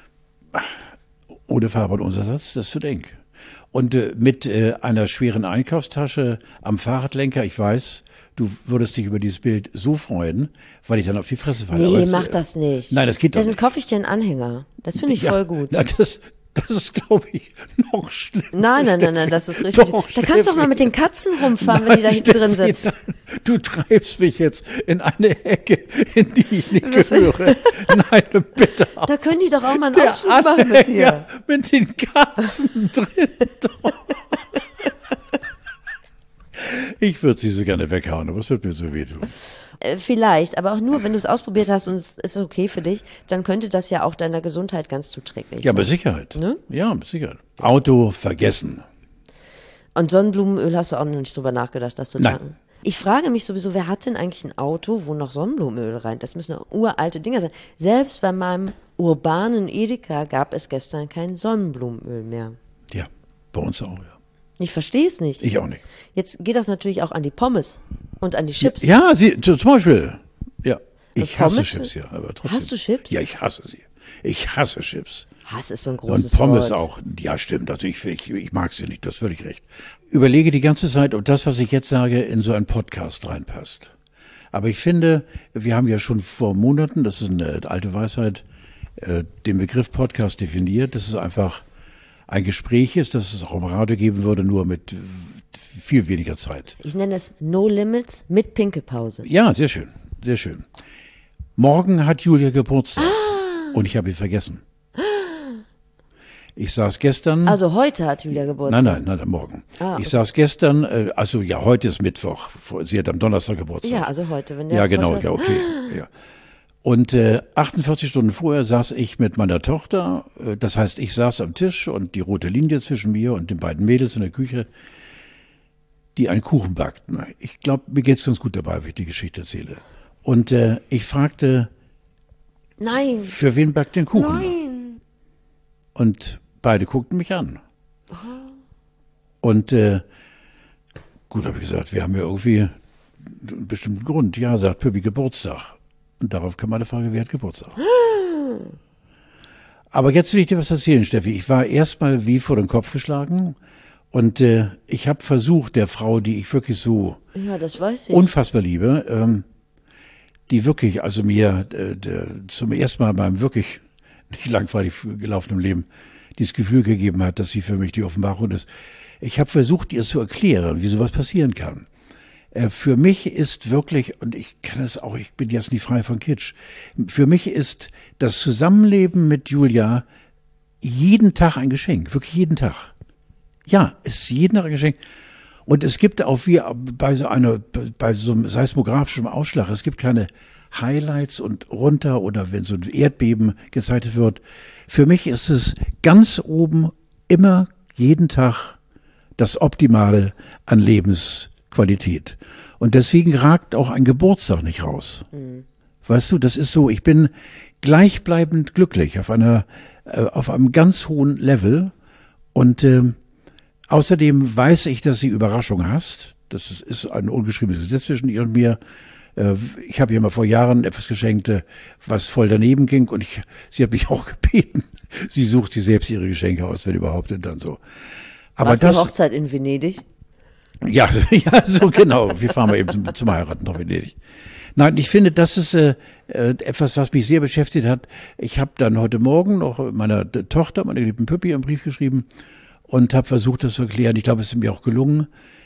A: Ohne Fahrraduntersatz, das ist zu eng. Und mit einer schweren Einkaufstasche am Fahrradlenker, ich weiß, du würdest dich über dieses Bild so freuen, weil ich dann auf die Fresse falle.
B: Nee, mach das nicht.
A: Nein, das geht doch nicht.
B: Dann kaufe ich dir einen Anhänger. Das finde ich voll gut.
A: Na, das ist, glaube ich, noch schlimmer.
B: Nein, das ist richtig. Da kannst du auch mal mit den Katzen rumfahren, wenn die da hinten drin sitzen.
A: Du treibst mich jetzt in eine Ecke, in die ich nicht gehöre. Nein, bitte.
B: Da können die doch auch mal einen Ausflug machen mit dir.
A: Mit den Katzen drin. Ich würde sie so gerne weghauen, aber es wird mir so wehtun.
B: Vielleicht, aber auch nur, wenn du es ausprobiert hast und es ist okay für dich, dann könnte das ja auch deiner Gesundheit ganz zuträglich
A: Ja,
B: sein.
A: mit Sicherheit.
B: Ne?
A: Ja, mit Sicherheit. Auto vergessen.
B: Und Sonnenblumenöl hast du auch noch nicht drüber nachgedacht, das zu
A: Nein.
B: tanken? Ich frage mich sowieso, wer hat denn eigentlich ein Auto, wo noch Sonnenblumenöl rein? Das müssen doch uralte Dinger sein. Selbst bei meinem urbanen Edeka gab es gestern kein Sonnenblumenöl mehr.
A: Ja, bei uns auch, ja.
B: Ich verstehe es nicht.
A: Ich auch nicht.
B: Jetzt geht das natürlich auch an die Pommes und an die Chips.
A: Ja, zum Beispiel. Ja, ich hasse
B: Pommes?
A: Chips, ja, aber trotzdem.
B: Hast du Chips?
A: Ja, ich hasse sie. Ich hasse Chips.
B: Hass ist so ein großes
A: Und Pommes
B: Wort.
A: auch. Ja, stimmt. Also ich mag sie nicht. Du hast völlig recht. Überlege die ganze Zeit, ob das, was ich jetzt sage, in so einen Podcast reinpasst. Aber ich finde, wir haben ja schon vor Monaten, das ist eine alte Weisheit, den Begriff Podcast definiert, dass es einfach ein Gespräch ist, dass es auch im Radio geben würde, nur mit viel weniger Zeit.
B: Ich nenne es No Limits mit Pinkelpause.
A: Ja, sehr schön, sehr schön. Morgen hat Julia Geburtstag und ich habe ihn vergessen. Ich saß gestern.
B: Also heute hat Julia Geburtstag.
A: Nein, morgen.
B: Okay.
A: Ich saß gestern, also ja, heute ist Mittwoch. Sie hat am Donnerstag Geburtstag.
B: Ja, also heute, wenn der
A: Ja, genau,
B: Podcast-
A: ja, okay. Ja. Und 48 Stunden vorher saß ich mit meiner Tochter, das heißt, ich saß am Tisch und die rote Linie zwischen mir und den beiden Mädels in der Küche, die einen Kuchen backten. Ich glaube, mir geht's ganz gut dabei, wenn ich die Geschichte erzähle. Und ich fragte,
B: Nein.
A: für wen backt den Kuchen?
B: Nein.
A: Und beide guckten mich an. Und gut, habe ich gesagt, wir haben ja irgendwie einen bestimmten Grund. Ja, sagt Püppi Geburtstag. Und darauf kam meine Frage, wer hat Geburtstag? Aber jetzt will ich dir was erzählen, Steffi. Ich war erstmal wie vor den Kopf geschlagen. Und ich habe versucht, der Frau, die ich wirklich so
B: Ja, das weiß ich.
A: unfassbar liebe, die wirklich, also mir zum ersten Mal in meinem wirklich nicht langweilig gelaufenen Leben dieses Gefühl gegeben hat, dass sie für mich die Offenbarung ist. Ich habe versucht, ihr zu erklären, wie sowas passieren kann. Für mich ist wirklich, und ich kann es auch, ich bin jetzt nicht frei von Kitsch, für mich ist das Zusammenleben mit Julia jeden Tag ein Geschenk, wirklich jeden Tag. Ja, es ist jeden Tag ein Geschenk. Und es gibt auch wie bei so einem seismografischen Ausschlag, es gibt keine Highlights und runter oder wenn so ein Erdbeben gezeigt wird. Für mich ist es ganz oben immer jeden Tag das Optimale an Lebensqualität. Und deswegen ragt auch ein Geburtstag nicht raus. Mhm. Weißt du, das ist so, ich bin gleichbleibend glücklich auf einem ganz hohen Level und außerdem weiß ich, dass sie Überraschung hasst. Das ist ein ungeschriebenes Gesetz zwischen ihr und mir. Ich habe ihr mal vor Jahren etwas geschenkt, was voll daneben ging und sie hat mich auch gebeten. Sie sucht sich selbst ihre Geschenke aus, wenn überhaupt und dann so. Aber
B: Warst die Hochzeit in Venedig?
A: Ja, so genau. Wir fahren mal eben zum Heiraten nach Venedig. Nein, ich finde, das ist etwas, was mich sehr beschäftigt hat. Ich habe dann heute Morgen noch meiner Tochter, meiner geliebten Püppi, einen Brief geschrieben und habe versucht, das zu erklären. Ich glaube, es ist mir auch gelungen.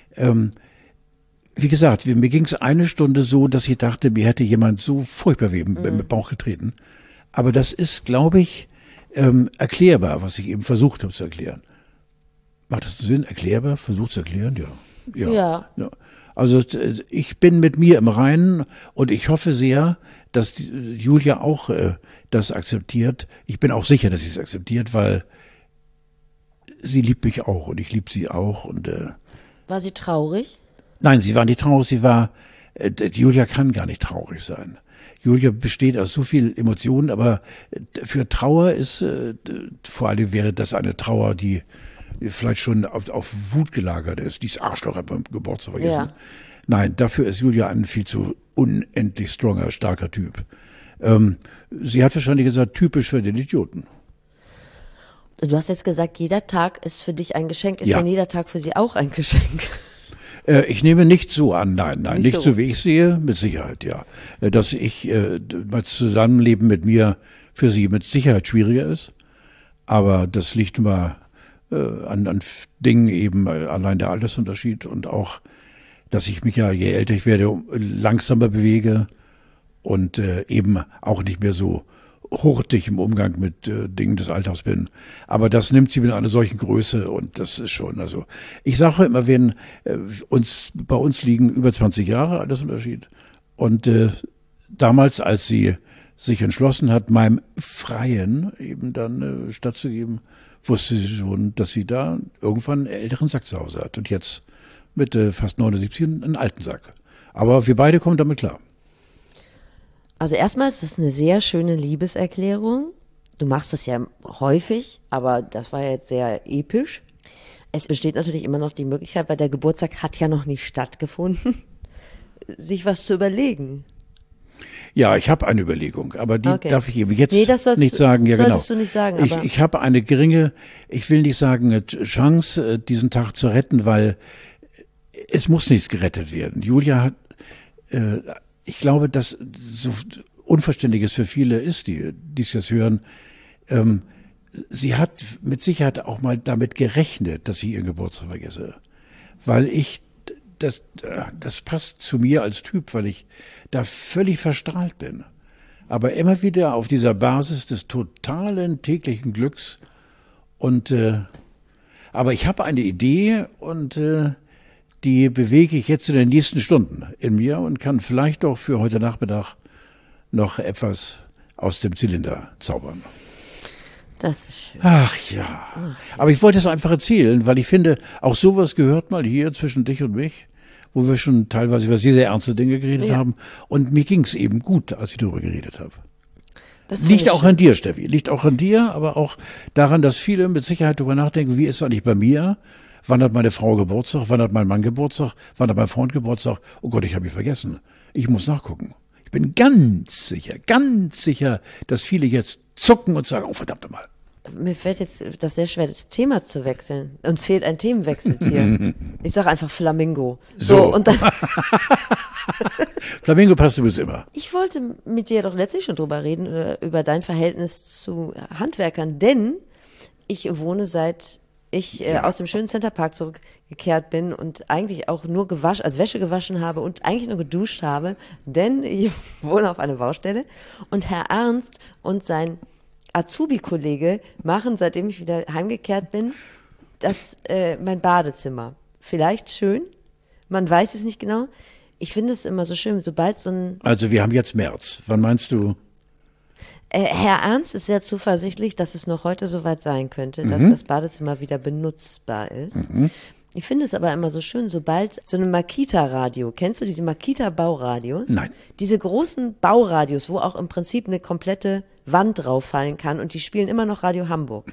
A: Wie gesagt, mir ging es eine Stunde so, dass ich dachte, mir hätte jemand so furchtbar im Bauch getreten. Aber das ist, glaube ich, erklärbar, was ich eben versucht habe zu erklären. Macht das Sinn? Erklärbar? Versucht zu erklären? Ja. Also ich bin mit mir im Reinen und ich hoffe sehr, dass Julia auch das akzeptiert. Ich bin auch sicher, dass sie es akzeptiert, weil sie liebt mich auch und ich liebe sie auch. Und
B: war sie traurig?
A: Nein, sie war nicht traurig. Julia kann gar nicht traurig sein. Julia besteht aus so viel Emotionen, aber für Trauer ist, vor allem wäre das eine Trauer, die vielleicht schon auf Wut gelagert ist. Dieses Arschloch hat beim Geburtstag vergessen. Ja. Nein, dafür ist Julia ein viel zu unendlich stronger, starker Typ. Sie hat wahrscheinlich gesagt, typisch für den Idioten.
B: Du hast jetzt gesagt, jeder Tag ist für dich ein Geschenk. Ist denn jeder Tag für sie auch ein Geschenk?
A: Ich nehme nicht so an, nein, nicht so wie ich sehe, mit Sicherheit, ja. Dass mein Zusammenleben mit mir für sie mit Sicherheit schwieriger ist. Aber das liegt immer an Dingen eben, allein der Altersunterschied und auch, dass ich mich ja, je älter ich werde, langsamer bewege und eben auch nicht mehr so hurtig im Umgang mit Dingen des Alltags bin. Aber das nimmt sie mit einer solchen Größe und das ist schon, also ich sage immer, wenn bei uns liegen über 20 Jahre Altersunterschied Und damals, als sie sich entschlossen hat, meinem Freien eben dann stattzugeben, wusste sie schon, dass sie da irgendwann einen älteren Sack zu Hause hat. Und jetzt mit fast 79 einen alten Sack. Aber wir beide kommen damit klar.
B: Also erstmal ist es eine sehr schöne Liebeserklärung. Du machst das ja häufig, aber das war ja jetzt sehr episch. Es besteht natürlich immer noch die Möglichkeit, weil der Geburtstag hat ja noch nicht stattgefunden, sich was zu überlegen.
A: Ja, ich habe eine Überlegung, aber die darf ich eben jetzt
B: das
A: nicht sagen. Ja,
B: solltest
A: genau.
B: du nicht sagen. Aber
A: Ich habe eine geringe, ich will nicht sagen, Chance, diesen Tag zu retten, weil es muss nichts gerettet werden. Julia hat, ich glaube, dass so unverständlich es für viele ist, die es jetzt hören, sie hat mit Sicherheit auch mal damit gerechnet, dass ich ihren Geburtstag vergesse. Weil das passt zu mir als Typ, weil ich da völlig verstrahlt bin. Aber immer wieder auf dieser Basis des totalen täglichen Glücks. Und aber ich habe eine Idee und die bewege ich jetzt in den nächsten Stunden in mir und kann vielleicht auch für heute Nachmittag noch etwas aus dem Zylinder zaubern.
B: das ist schön.
A: Ach ja. Aber ich wollte es einfach erzählen, weil ich finde, auch sowas gehört mal hier zwischen dich und mich, wo wir schon teilweise über sehr, sehr ernste Dinge geredet haben. Und mir ging es eben gut, als ich darüber geredet habe. Liegt auch an dir, Steffi. Liegt auch an dir, aber auch daran, dass viele mit Sicherheit darüber nachdenken, wie ist es eigentlich bei mir? Wann hat meine Frau Geburtstag? Wann hat mein Mann Geburtstag? Wann hat mein Freund Geburtstag? Oh Gott, ich habe mich vergessen. Ich muss nachgucken. Ich bin ganz sicher, dass viele jetzt zucken und sagen, oh verdammt nochmal.
B: Mir fällt jetzt das sehr schwer, das Thema zu wechseln. Uns fehlt ein Themenwechsel hier. Ich sage einfach Flamingo. So. Und dann
A: Flamingo passt übrigens immer.
B: Ich wollte mit dir doch letztlich schon drüber reden, über dein Verhältnis zu Handwerkern, denn ich wohne seit ich aus dem schönen Centerpark zurückgekehrt bin und eigentlich auch nur Wäsche gewaschen habe und eigentlich nur geduscht habe, denn ich wohne auf einer Baustelle und Herr Ernst und sein Azubi-Kollege machen, seitdem ich wieder heimgekehrt bin, mein Badezimmer. Vielleicht schön, man weiß es nicht genau. Ich finde es immer so schön, sobald so ein...
A: Also wir haben jetzt März. Wann meinst du?
B: Herr Ernst ist sehr zuversichtlich, dass es noch heute soweit sein könnte, dass das Badezimmer wieder benutzbar ist. Ich finde es aber immer so schön, sobald so ein Makita-Radio, kennst du diese Makita-Bauradios?
A: Nein.
B: Diese großen Bauradios, wo auch im Prinzip eine komplette Wand drauf fallen kann und die spielen immer noch Radio Hamburg.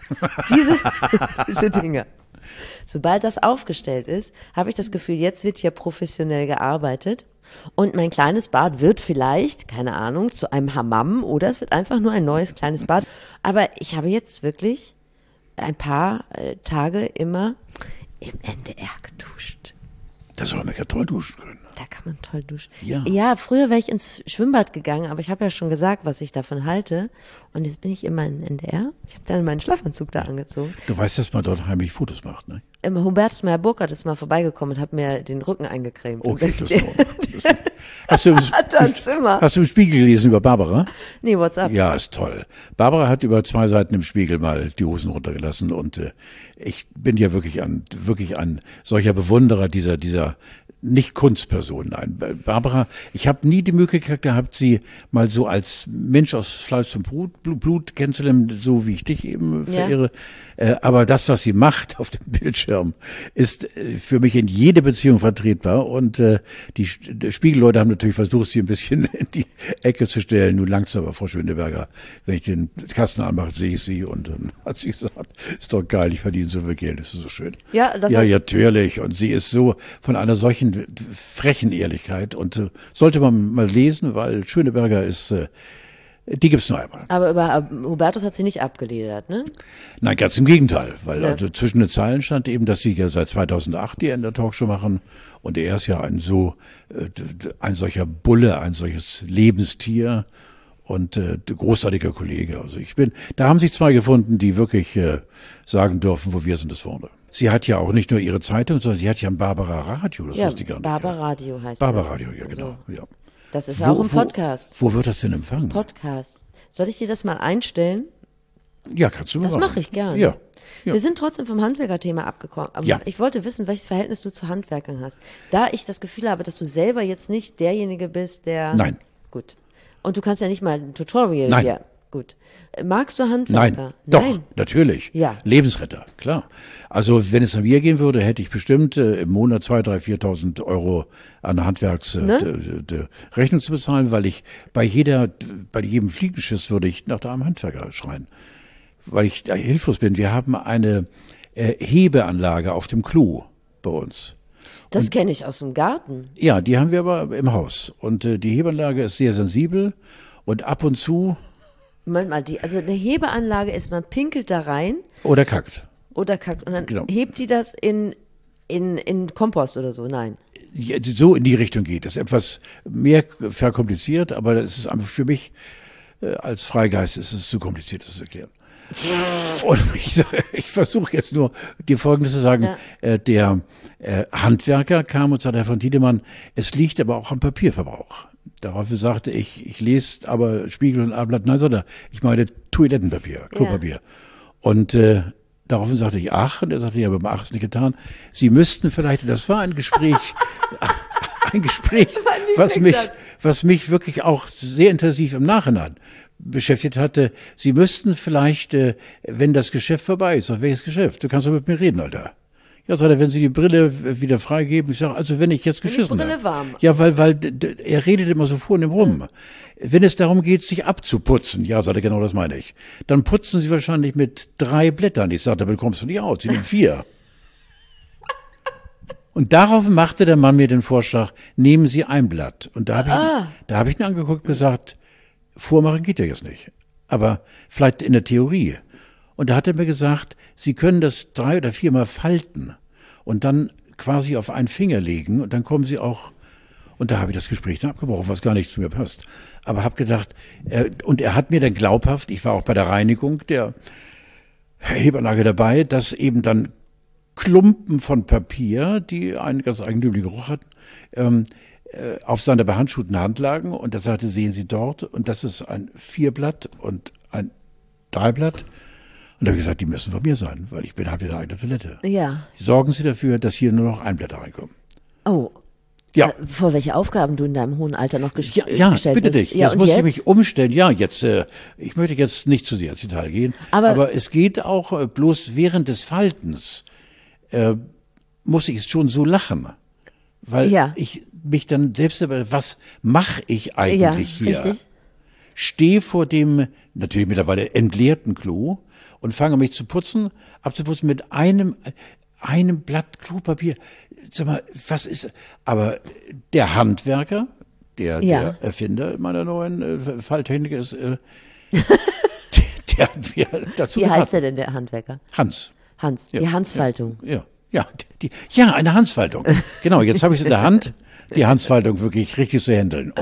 B: Diese Dinger. Sobald das aufgestellt ist, habe ich das Gefühl, jetzt wird hier professionell gearbeitet. Und mein kleines Bad wird vielleicht, keine Ahnung, zu einem Hammam oder es wird einfach nur ein neues kleines Bad. Aber ich habe jetzt wirklich ein paar Tage immer im NDR geduscht.
A: Da soll man ja toll duschen können.
B: Da kann man toll duschen.
A: Ja.
B: Früher wäre ich ins Schwimmbad gegangen, aber ich habe ja schon gesagt, was ich davon halte. Und jetzt bin ich immer in NDR. Ich habe dann meinen Schlafanzug da angezogen.
A: Du weißt, dass man dort heimlich Fotos macht, ne?
B: Hubertus Meyer-Burkhardt ist mal vorbeigekommen und hat mir den Rücken eingecremt.
A: Okay, das ist Hast du im Spiegel gelesen über Barbara?
B: Nee, what's up?
A: Ja, ist toll. Barbara hat über 2 Seiten im Spiegel mal die Hosen runtergelassen und ich bin ja wirklich ein solcher Bewunderer dieser nicht Kunstperson. Nein, Barbara, ich habe nie die Möglichkeit gehabt, sie mal so als Mensch aus Fleisch und Blut kennenzulernen, so wie ich dich eben verehre. Aber das, was sie macht auf dem Bildschirm, ist für mich in jede Beziehung vertretbar. Und die Spiegelleute haben natürlich versucht, sie ein bisschen in die Ecke zu stellen. Nun langt's aber, Frau Schöneberger, wenn ich den Kasten anmache, sehe ich sie. Und dann hat sie gesagt, ist doch geil, ich verdiene so viel Geld, das ist so schön. Ja, natürlich. Und sie ist so von einer solchen frechen Ehrlichkeit und sollte man mal lesen, weil Schöneberger ist, die gibt's nur einmal.
B: Aber über Hubertus hat sie nicht abgeledert, ne?
A: Nein, ganz im Gegenteil, weil also zwischen den Zeilen stand eben, dass sie ja seit 2008 die Ender-Talkshow machen und er ist ja ein solcher Bulle, ein solches Lebenstier und großartiger Kollege. Also da haben sich 2 gefunden, die wirklich sagen dürfen, wo wir sind, ist vorne. Sie hat ja auch nicht nur ihre Zeitung, sondern sie hat ja ein Barbara Radio. Das wusste ich gar nicht.
B: Barbara Radio heißt
A: Barbara
B: das.
A: Radio, ja genau. So. Ja.
B: Das ist auch ein Podcast.
A: Wo wird das denn empfangen?
B: Podcast. Soll ich dir das mal einstellen?
A: Ja, kannst du mal
B: Das
A: machen.
B: mache ich gerne.
A: Ja. Ja.
B: Wir sind trotzdem vom Handwerkerthema abgekommen. Aber
A: Ja.
B: ich wollte wissen, welches Verhältnis du zu Handwerkern hast. Da ich das Gefühl habe, dass du selber jetzt nicht derjenige bist, der...
A: Nein.
B: Gut. Und du kannst ja nicht mal ein Tutorial
A: Nein.
B: hier. Gut. Magst du
A: Nein,
B: Handwerker?
A: doch, natürlich.
B: Ja.
A: Lebensretter, klar. Also wenn es an mir gehen würde, hätte ich bestimmt im Monat 2.000, 3.000, 4.000 Euro an Rechnung zu bezahlen, weil ich bei jedem Fliegenschiss würde ich nach einem Handwerker schreien, weil ich da hilflos bin. Wir haben eine Hebeanlage auf dem Klo bei uns.
B: Das kenne ich aus dem Garten.
A: Ja, die haben wir aber im Haus. Und die Hebeanlage ist sehr sensibel und ab und zu
B: Moment mal, also eine Hebeanlage ist, man pinkelt da rein
A: oder kackt.
B: oder kackt und dann
A: Genau.
B: hebt die das in Kompost oder so. Nein.
A: Ja, so in die Richtung geht es. Etwas mehr verkompliziert, aber das ist einfach für mich als Freigeist ist es zu kompliziert, das zu erklären. Und ich versuche jetzt nur, dir Folgendes zu sagen.
B: Ja.
A: Der Handwerker kam und sagte, Herr von Tiedemann, es liegt aber auch am Papierverbrauch. Daraufhin sagte ich lese aber Spiegel und Abendblatt. Nein, sagt er, ich meine Toilettenpapier, Klopapier. Ja. Und daraufhin sagte ich, ach, und er sagte, ja, aber ach, ist nicht getan. Sie müssten vielleicht, das war ein Gespräch, was mich wirklich auch sehr intensiv im Nachhinein beschäftigt hatte. Sie müssten vielleicht, wenn das Geschäft vorbei ist, auf welches Geschäft? Du kannst doch mit mir reden, Alter. Ja, sagt er, wenn Sie die Brille wieder freigeben, ich sage, also wenn ich jetzt geschissen habe.
B: Die Brille warm.
A: Ja, weil er redet immer so vornehm rum. Wenn es darum geht, sich abzuputzen, ja, sagt er, genau das meine ich, dann putzen Sie wahrscheinlich mit 3 Blättern. Ich sage, damit kommst du nicht aus, Sie nehmen 4. Und darauf machte der Mann mir den Vorschlag, nehmen Sie ein Blatt. Und da habe ich ihn angeguckt und gesagt, vormachen geht ja jetzt nicht. Aber vielleicht in der Theorie. Und da hat er mir gesagt, Sie können das 3 oder 4 Mal falten und dann quasi auf einen Finger legen und dann kommen Sie auch, und da habe ich das Gespräch dann abgebrochen, was gar nicht zu mir passt. Aber habe gedacht, und er hat mir dann glaubhaft, ich war auch bei der Reinigung der Hebeanlage dabei, dass eben dann Klumpen von Papier, die einen ganz eigentümlichen Geruch hatten, auf seiner behandschuhten Hand lagen und er sagte, sehen Sie dort, und das ist ein 4-Blatt und ein 3-Blatt. Und da habe ich gesagt, die müssen von mir sein, weil ich habe ja eine eigene Toilette.
B: Ja.
A: Sorgen Sie dafür, dass hier nur noch 1 Blätter reinkommen.
B: Oh.
A: Ja.
B: Vor welche Aufgaben du in deinem hohen Alter noch gestellt hast.
A: Ja, bitte dich. Jetzt muss ich mich umstellen. Ja, jetzt, ich möchte jetzt nicht zu sehr ins Detail gehen, aber es geht auch bloß während des Faltens, muss ich schon so lachen, weil ich mich dann selbst, was mache ich eigentlich hier? Richtig. Stehe vor dem natürlich mittlerweile entleerten Klo und fange mich abzuputzen mit einem Blatt Klopapier. Sag mal, was ist, aber der Handwerker, der Erfinder meiner neuen Falltechnik ist, der hat mir dazu
B: Wie heißt der denn, der Handwerker?
A: Hans.
B: Die Hansfaltung.
A: Ja, eine Hansfaltung. Genau, jetzt habe ich es in der Hand, die Hansfaltung wirklich richtig zu handeln.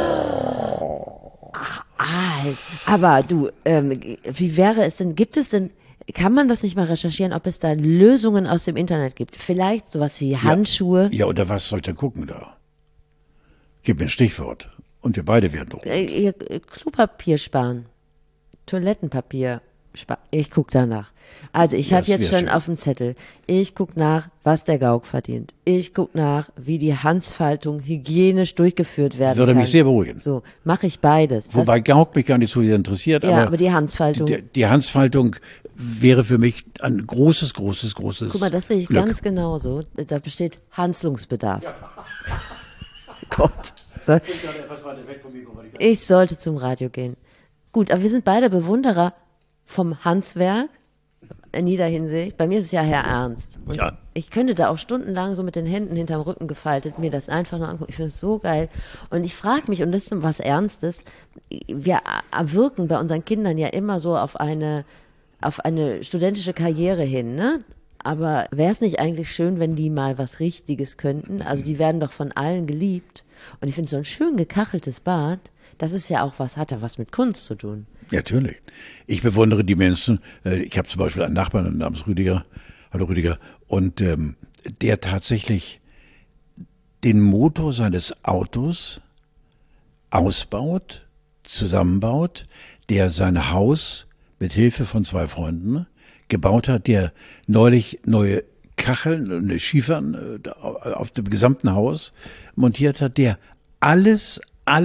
B: Aber du, wie wäre es denn, kann man das nicht mal recherchieren, ob es da Lösungen aus dem Internet gibt? Vielleicht sowas wie Handschuhe?
A: Ja, oder was soll ich denn gucken da? Gib mir ein Stichwort. Und wir beide werden rot.
B: Klopapier sparen. Toilettenpapier sparen. Ich guck danach. Also ich habe jetzt schon schön auf dem Zettel. Ich guck nach, was der Gauck verdient. Ich guck nach, wie die Hansfaltung hygienisch durchgeführt werden kann.
A: Würde mich sehr beruhigen.
B: So, mache ich beides.
A: Wobei Gauck mich gar nicht so sehr interessiert.
B: Ja, aber die Hansfaltung.
A: Die Hansfaltung wäre für mich ein großes
B: Guck mal, das sehe ich
A: Glück.
B: ganz genauso. Da besteht Handlungsbedarf. Ja. Gott. So. Ich sollte zum Radio gehen. Gut, aber wir sind beide Bewunderer vom Handwerk. In jeder Hinsicht. Bei mir ist es ja Herr Ernst. Und ich könnte da auch stundenlang so mit den Händen hinterm Rücken gefaltet mir das einfach nur angucken. Ich finde es so geil. Und ich frage mich, und das ist was Ernstes, wir wirken bei unseren Kindern ja immer so auf eine studentische Karriere hin, ne? Aber wäre es nicht eigentlich schön, wenn die mal was Richtiges könnten? Also die werden doch von allen geliebt. Und ich finde so ein schön gekacheltes Bad, das ist ja auch hat ja was mit Kunst zu tun.
A: Ja, natürlich. Ich bewundere die Menschen. Ich habe zum Beispiel einen Nachbarn namens Rüdiger, hallo Rüdiger, und der tatsächlich den Motor seines Autos ausbaut, zusammenbaut, der sein Haus mit Hilfe von 2 Freunden gebaut hat, der neulich neue Kacheln, Schiefern auf dem gesamten Haus montiert hat, der alles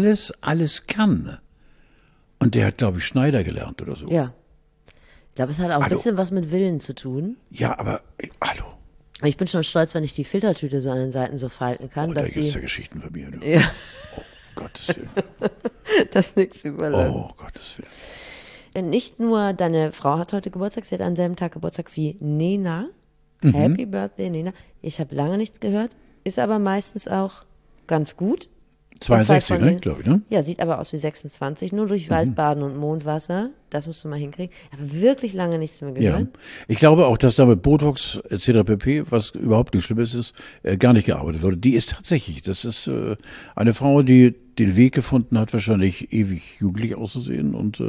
A: kann. Und der hat, glaube ich, Schneider gelernt oder so.
B: Ja. Ich glaube, es hat auch ein bisschen was mit Willen zu tun.
A: Ja, aber, hallo.
B: Ich bin schon stolz, wenn ich die Filtertüte so an den Seiten so falten kann.
A: Da gibt's ja Geschichten von mir. Ne?
B: Ja.
A: Oh, Gottes Willen.
B: Das ist nichts überlassen.
A: Oh, Gottes Willen.
B: Nicht nur deine Frau hat heute Geburtstag, sie hat am selben Tag Geburtstag wie Nena. Happy Birthday, Nena. Ich habe lange nichts gehört, ist aber meistens auch ganz gut.
A: 62, ne, glaube ich, ne?
B: Ja, sieht aber aus wie 26, nur durch Waldbaden und Mondwasser. Das musst du mal hinkriegen. Aber wirklich lange nichts mehr gehört.
A: Ja. Ich glaube auch, dass da mit Botox etc. pp., was überhaupt nicht Schlimmes ist, gar nicht gearbeitet wurde. Die ist tatsächlich, das ist eine Frau, die den Weg gefunden hat, wahrscheinlich ewig jugendlich auszusehen. Und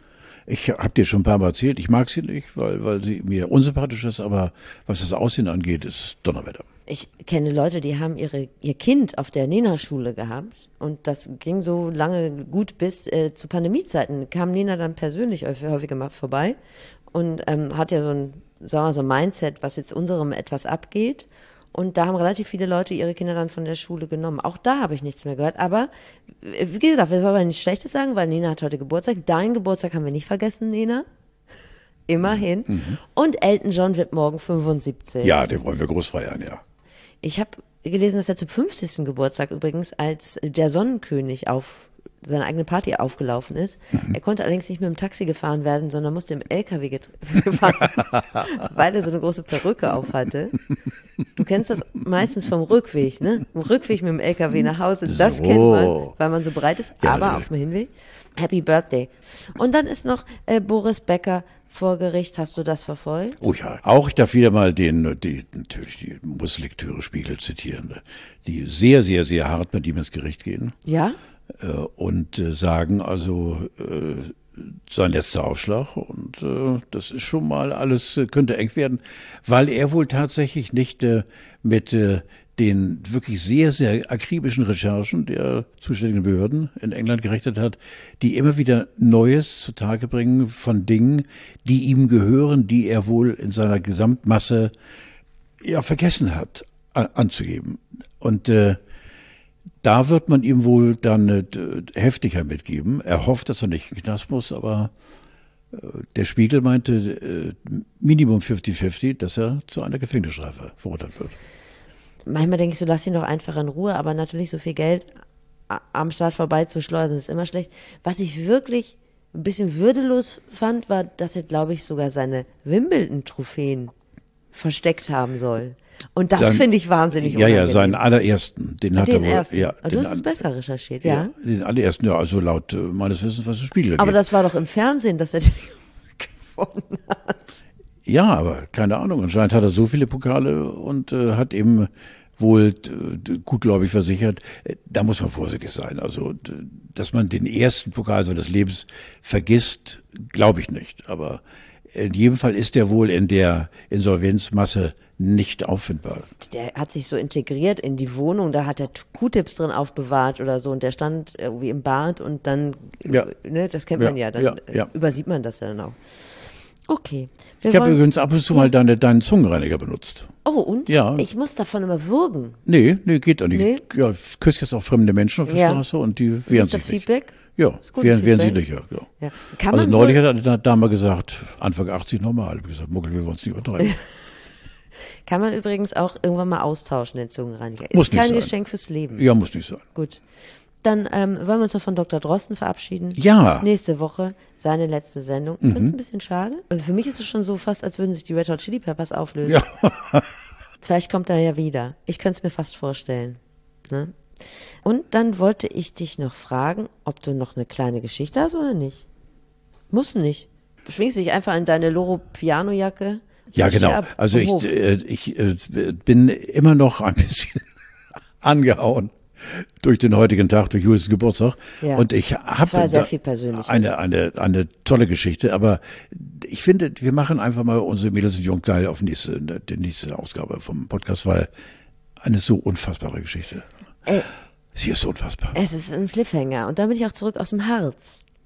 A: ich habe dir schon ein paar Mal erzählt, ich mag sie nicht, weil sie mir unsympathisch ist, aber was das Aussehen angeht, ist Donnerwetter.
B: Ich kenne Leute, die haben ihr Kind auf der Nena-Schule gehabt und das ging so lange gut bis zu Pandemiezeiten. Kam Nena dann persönlich häufiger mal vorbei und hat ja so ein, sagen wir mal, so ein Mindset, was jetzt unserem etwas abgeht. Und da haben relativ viele Leute ihre Kinder dann von der Schule genommen. Auch da habe ich nichts mehr gehört. Aber wie gesagt, wir wollen aber nichts Schlechtes sagen, weil Nena hat heute Geburtstag. Deinen Geburtstag haben wir nicht vergessen, Nena. Immerhin. Und Elton John wird morgen 75.
A: Ja, den wollen wir groß feiern, ja.
B: Ich habe gelesen, dass er zum 50. Geburtstag übrigens als der Sonnenkönig auf seine eigene Party aufgelaufen ist. Er konnte allerdings nicht mit dem Taxi gefahren werden, sondern musste im LKW gefahren, weil er so eine große Perücke auf hatte. Du kennst das meistens vom Rückweg, ne? Vom Rückweg mit dem LKW nach Hause, das
A: So.
B: kennt man, weil man so breit ist,
A: Ja,
B: aber
A: ja.
B: auf dem Hinweg. Happy Birthday. Und dann ist noch Boris Becker vor Gericht. Hast du das verfolgt?
A: Oh ja, auch ich darf wieder mal natürlich die Musslektüre Spiegel zitieren, die sehr, sehr, sehr hart mit ihm ins Gericht gehen
B: Ja?
A: und sagen, also sein letzter Aufschlag und das ist schon mal alles, könnte eng werden, weil er wohl tatsächlich nicht mit den wirklich sehr, sehr akribischen Recherchen der zuständigen Behörden in England gerechnet hat, die immer wieder Neues zutage bringen von Dingen, die ihm gehören, die er wohl in seiner Gesamtmasse ja vergessen hat anzugeben. Und da wird man ihm wohl dann heftiger mitgeben. Er hofft, dass er nicht in den Knast muss, aber der Spiegel meinte Minimum 50-50, dass er zu einer Gefängnisstrafe verurteilt wird.
B: Manchmal denke ich so, lass ihn doch einfach in Ruhe, aber natürlich so viel Geld am Staat vorbeizuschleusen ist immer schlecht. Was ich wirklich ein bisschen würdelos fand, war, dass er, glaube ich, sogar seine Wimbledon-Trophäen versteckt haben soll. Und das finde ich wahnsinnig unangenehm.
A: Ja, seinen allerersten, den hat er wohl.
B: Ersten.
A: Ja,
B: Du hast es besser recherchiert, ja?
A: Den allerersten, ja, also laut meines Wissens, was der Spiegel
B: Aber
A: geht.
B: das war doch im Fernsehen, dass er den gewonnen hat.
A: Ja, aber keine Ahnung. Anscheinend hat er so viele Pokale und hat eben wohl gutgläubig versichert. Da muss man vorsichtig sein. Also, dass man den ersten Pokal seines Lebens vergisst, glaube ich nicht. Aber in jedem Fall ist er wohl in der Insolvenzmasse nicht auffindbar.
B: Der hat sich so integriert in die Wohnung, da hat er Q-Tips drin aufbewahrt oder so und der stand irgendwie im Bad und dann,
A: Ja.
B: ne, das kennt man ja, dann
A: ja.
B: übersieht man das dann auch. Okay.
A: Ich habe übrigens ab und zu mal deinen Zungenreiniger benutzt.
B: Oh, und?
A: Ja.
B: Ich muss davon immer würgen.
A: Nee, geht doch nicht.
B: Nee?
A: Ja, küsst jetzt auch fremde Menschen auf der
B: Ja.
A: Straße und die wehren
B: Ist das
A: sich nicht.
B: Feedback?
A: Ja,
B: Ist gutes
A: wehren sie
B: Feedback?
A: nicht, ja.
B: Ja. Kann
A: Also
B: man
A: neulich
B: wohl-
A: hat eine Dame gesagt, Anfang 80 normal. Ich habe gesagt, Muckel, wir wollen es nicht übertreiben.
B: Kann man übrigens auch irgendwann mal austauschen, den Zungenreiniger. Ist
A: Muss nicht
B: kein
A: sein.
B: Geschenk fürs Leben.
A: Ja, muss nicht sein.
B: Gut. Dann wollen wir uns noch von Dr. Drosten verabschieden.
A: Ja.
B: Nächste Woche seine letzte Sendung. Ich finde es ein bisschen schade. Also für mich ist es schon so fast, als würden sich die Red Hot Chili Peppers auflösen.
A: Ja.
B: Vielleicht kommt er ja wieder. Ich könnte es mir fast vorstellen. Ne? Und dann wollte ich dich noch fragen, ob du noch eine kleine Geschichte hast oder nicht. Muss nicht. Du schwingst dich einfach in deine Loro Piano-Jacke.
A: Ja,
B: ziehst die
A: genau.
B: ab
A: Also
B: vom Hof.
A: ich bin immer noch ein bisschen angehauen durch den heutigen Tag, durch Julius Geburtstag.
B: Ja.
A: Und ich habe
B: war sehr viel Persönliches.
A: eine tolle Geschichte, aber ich finde, wir machen einfach mal unsere Mädels und Jungteil auf die nächste Ausgabe vom Podcast, weil eine so unfassbare Geschichte. Sie ist so unfassbar.
B: Es ist ein Cliffhanger. Und dann bin ich auch zurück aus dem Harz.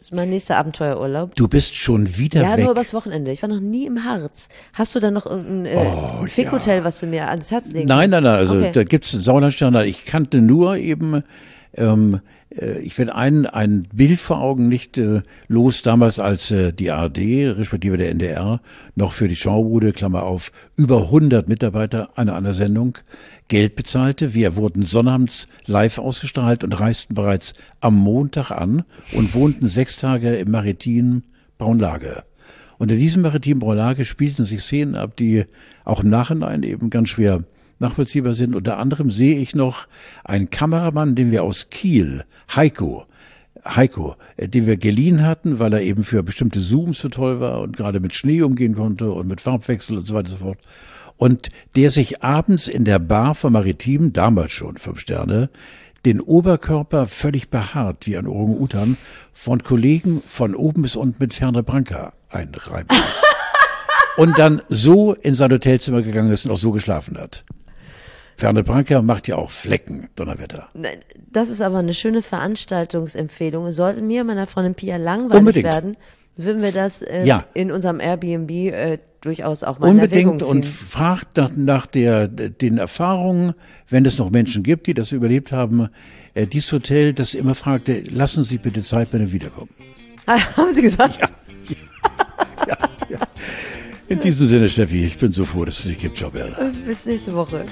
B: Das ist mein nächster Abenteuerurlaub.
A: Du bist schon wieder
B: Ja,
A: weg.
B: nur übers Wochenende. Ich war noch nie im Harz. Hast du da noch irgendein Fickhotel, was du mir ans Herz legst?
A: Nein, also
B: Okay.
A: da gibt's einen Sauerlandstandard. Ich kannte nur eben, ich werde ein Bild vor Augen nicht los, damals als die ARD, respektive der NDR, noch für die Schaubude, Klammer auf, über 100 Mitarbeiter einer Sendung Geld bezahlte. Wir wurden sonnabends live ausgestrahlt und reisten bereits am Montag an und wohnten 6 Tage im maritimen Braunlage. Und in diesem maritimen Braunlage spielten sich Szenen ab, die auch im Nachhinein eben ganz schwer nachvollziehbar sind. Unter anderem sehe ich noch einen Kameramann, den wir aus Kiel, Heiko, den wir geliehen hatten, weil er eben für bestimmte Zooms so toll war und gerade mit Schnee umgehen konnte und mit Farbwechsel und so weiter und so fort. Und der sich abends in der Bar vom Maritim, damals schon 5 Sterne, den Oberkörper völlig behaart wie ein Orang-Utan von Kollegen von oben bis unten mit Ferne Branca einreiben ließ. Und dann so in sein Hotelzimmer gegangen ist und auch so geschlafen hat. Ferne Branca macht ja auch Flecken, Donnerwetter.
B: Das ist aber eine schöne Veranstaltungsempfehlung. Sollte mir, meiner Freundin Pia langweilig
A: Unbedingt.
B: werden, würden wir das
A: Ja.
B: in unserem Airbnb durchaus auch mal in Erwägung
A: Unbedingt
B: ziehen.
A: und fragt nach den Erfahrungen, wenn es noch Menschen gibt, die das überlebt haben. Dieses Hotel, das immer fragte, lassen Sie bitte Zeit, wenn Sie wiederkommen.
B: Haben Sie gesagt?
A: Ja. In diesem Sinne, Steffi, ich bin so froh, dass es dich gibt. Ciao, Berda.
B: Bis nächste Woche.